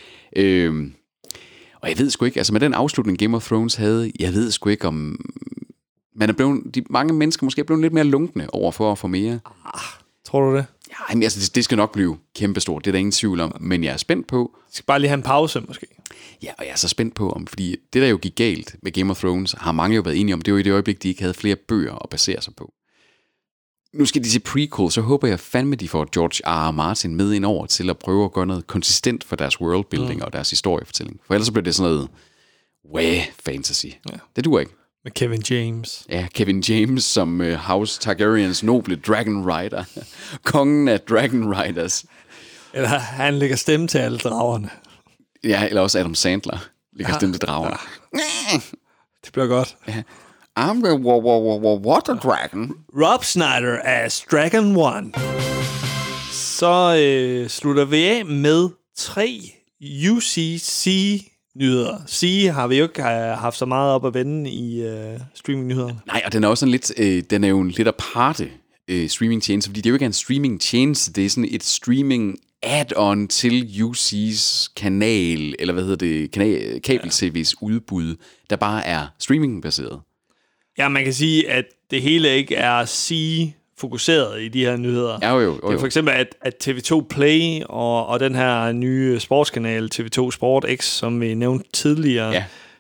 Og jeg ved sgu ikke, altså med den afslutning Game of Thrones havde, jeg ved sgu ikke om man er blevet, mange mennesker måske er blevet lidt mere lunkne over for at få mere. Tror du det? Ja, men altså, det skal nok blive kæmpestort, det er der ingen tvivl om, men jeg er spændt på... Jeg skal bare lige have en pause, måske. Ja, og jeg er så spændt på, om, fordi det, der jo gik galt med Game of Thrones, har mange jo været enige om, det var i det øjeblik, de ikke havde flere bøger at basere sig på. Nu skal de se prequel, så håber jeg fandme, de får George R. R. Martin med ind over til at prøve at gøre noget konsistent for deres worldbuilding og deres historiefortælling. For ellers så bliver det sådan noget fantasy. Ja. Det duer ikke. Med Kevin James. Ja, Kevin James som House Targaryens noble Dragon Rider. Kongen af Dragon Riders. Eller han lægger stemme til alle dragerne. Ja, eller også Adam Sandler lægger stemme til dragerne. Ja. Det bliver godt. Ja. I'm the water dragon. Rob Schneider as Dragon One. Så slutter vi af med 3 UCC-nyheder. C har vi jo ikke haft så meget op at vende i streaming-nyhederne. Nej, og den er også den er jo en lidt aparte streaming-tjeneste, fordi det er jo ikke en streaming-tjeneste, det er sådan et streaming add-on til UC's kanal, eller hvad hedder det, kabel-TV's udbud, der bare er streaming-baseret. Ja, man kan sige, at det hele ikke er fokuseret i de her nyheder. Jo. Det er for eksempel, at TV2 Play og den her nye sportskanal, TV2 Sport X, som vi nævnte tidligere,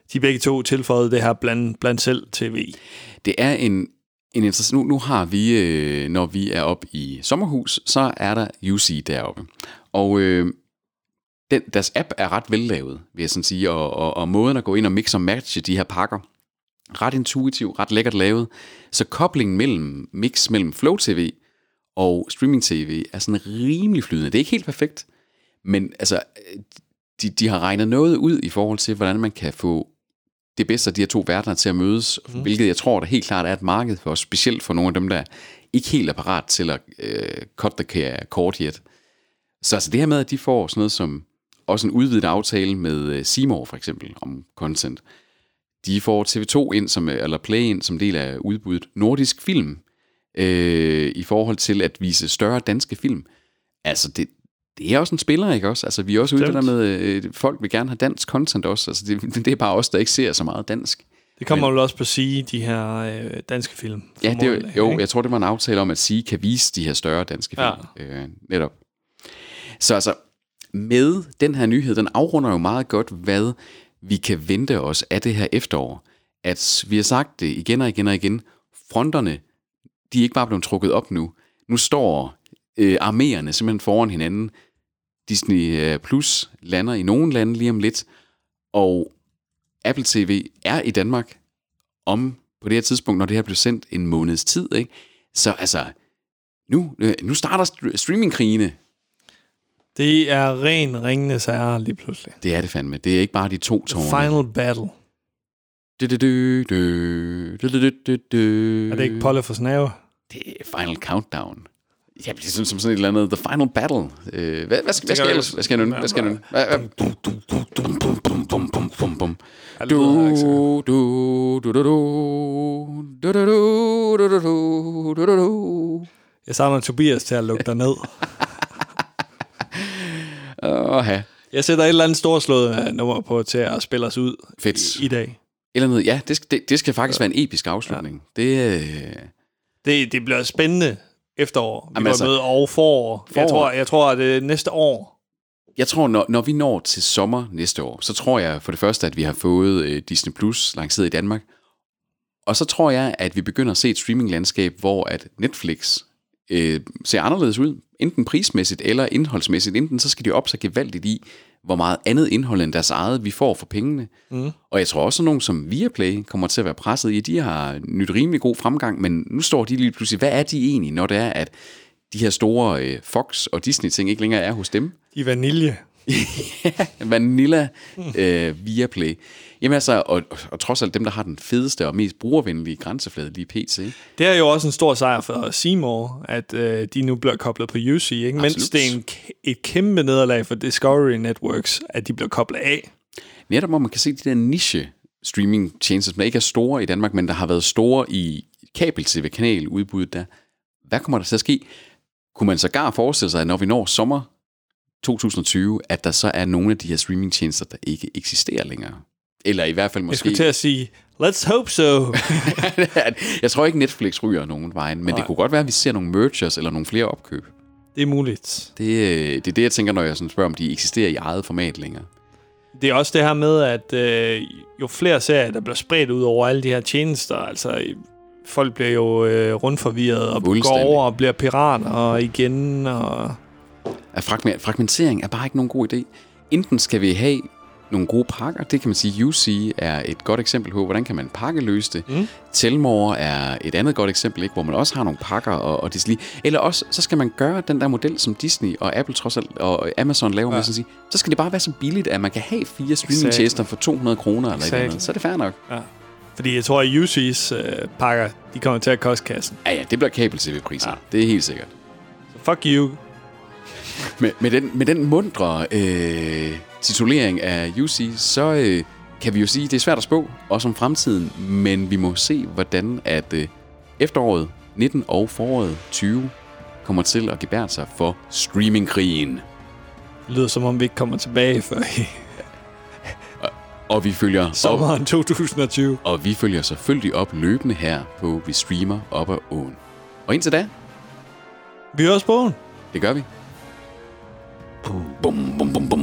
de begge to tilføjede det her blandt selv TV. Det er en interessant... Nu har vi, når vi er oppe i sommerhus, så er der UC deroppe. Og deres app er ret vellavet, vil jeg sådan sige, og måden at gå ind og mix og matche de her pakker, ret intuitiv, ret lækkert lavet. Så koblingen mellem Flow TV og Streaming TV er sådan rimelig flydende. Det er ikke helt perfekt, men altså, de har regnet noget ud i forhold til, hvordan man kan få det bedste af de her to verdener til at mødes, hvilket jeg tror, der helt klart er et marked for, specielt for nogle af dem, der ikke helt er parat til at cut the cord yet. Så altså det her med, at de får sådan noget som også en udvidet aftale med C More for eksempel om content. De får TV2 ind, eller Play ind som del af udbuddet Nordisk Film, i forhold til at vise større danske film. Altså det er også en spiller, ikke også? Altså vi er også ude der med, folk vil gerne have dansk content også. Altså det er bare os, der ikke ser så meget dansk. Det kommer vel også på sige, de her danske film. Ja, jeg tror, det var en aftale om, at sige kan vise de her større danske film. Netop. Så altså, med den her nyhed, den afrunder jo meget godt, hvad vi kan vente os af det her efterår. At vi har sagt det igen og igen og igen, fronterne, de er ikke bare blevet trukket op nu. Nu står arméerne simpelthen foran hinanden. Disney Plus lander i nogle lande lige om lidt, og Apple TV er i Danmark på det her tidspunkt, når det her blev sendt en måneds tid, ikke? Så altså, nu starter streamingkrigene. Det er ren sager lige pludselig. Det er det fandme. Det er ikke bare de to tårne. Final battle. Er det ikke Polle for snave? Det er Final Countdown. Ja, det er som sådan et eller andet. The Final Battle. Hvad skal jeg nu? Jeg savner Tobias til at lukke dig ned. Jeg sætter et eller andet storslået nummer på til at spille os ud i dag. Eller noget, ja, det skal faktisk være en episk afslutning. Ja. Det bliver spændende efterår. Vi går med og forår. Jeg tror, at det næste år. Jeg tror, når vi når til sommer næste år, så tror jeg for det første, at vi har fået Disney Plus lanceret i Danmark. Og så tror jeg, at vi begynder at se et streaminglandskab, hvor at Netflix ser anderledes ud, enten prismæssigt eller indholdsmæssigt. Enten så skal de op så gevaldigt i, hvor meget andet indhold end deres eget vi får for pengene. Og jeg tror også, at nogen som Viaplay kommer til at være presset i. De har nyt rimelig god fremgang, men nu står de lige pludselig, hvad er de egentlig, når det er, at de her store Fox og Disney-ting ikke længere er hos dem? I vanilje. Vanilla Viaplay. Jamen altså, og trods alt dem, der har den fedeste og mest brugervenlige grænseflade lige pt. Det er jo også en stor sejr for C More, at de nu bliver koblet på UC, ikke? Mens det er et kæmpe nederlag for Discovery Networks, at de bliver koblet af. Netop hvor man kan se de der niche streaming tjenester, som ikke er store i Danmark, men der har været store i kabel-tv-kanal udbuddet der. Hvad kommer der til at ske? Kunne man sågar forestille sig, at når vi når sommer 2020, at der så er nogle af de her streamingtjenester, der ikke eksisterer længere? Eller i hvert fald måske... Jeg skulle til at sige, let's hope so. Jeg tror ikke, Netflix ryger nogen vejen, men det kunne godt være, at vi ser nogle mergers eller nogle flere opkøb. Det er muligt. Det er det, jeg tænker, når jeg sådan spørger, om de eksisterer i eget format længere. Det er også det her med, at jo flere serier, der bliver spredt ud over alle de her tjenester, altså folk bliver jo rundforvirret og går over og bliver pirater og igen. Og... Fragmentering er bare ikke nogen god idé. Enten skal vi have nogle gode pakker, det kan man sige, UC er et godt eksempel på, hvordan kan man pakkeløse det. Telmore er et andet godt eksempel, ikke, hvor man også har nogle pakker og Disney. Eller også, så skal man gøre den der model, som Disney og Apple trods alt, og Amazon laver med, sige, så skal det bare være så billigt, at man kan have 4 streamingtjenester for 200 kroner eller et eller andet. Så er det fair nok. Ja. Fordi jeg tror, at UC's pakker, de kommer til at koste kassen. Ja, det bliver kabel-tv-priser. Ja. Det er helt sikkert. Så fuck you. Med den mundre titulering af UC, så kan vi jo sige, at det er svært at spå, også om fremtiden, men vi må se, hvordan at efteråret 19 og foråret 20 kommer til at gebære sig for streamingkrigen. Det lyder som om vi ikke kommer tilbage før og vi følger sommeren 2020. Og vi følger selvfølgelig op løbende her på Vi Streamer Op ad Åen. Og indtil da, vi høres på åen. Det gør vi. Bum, bum, bum, bum.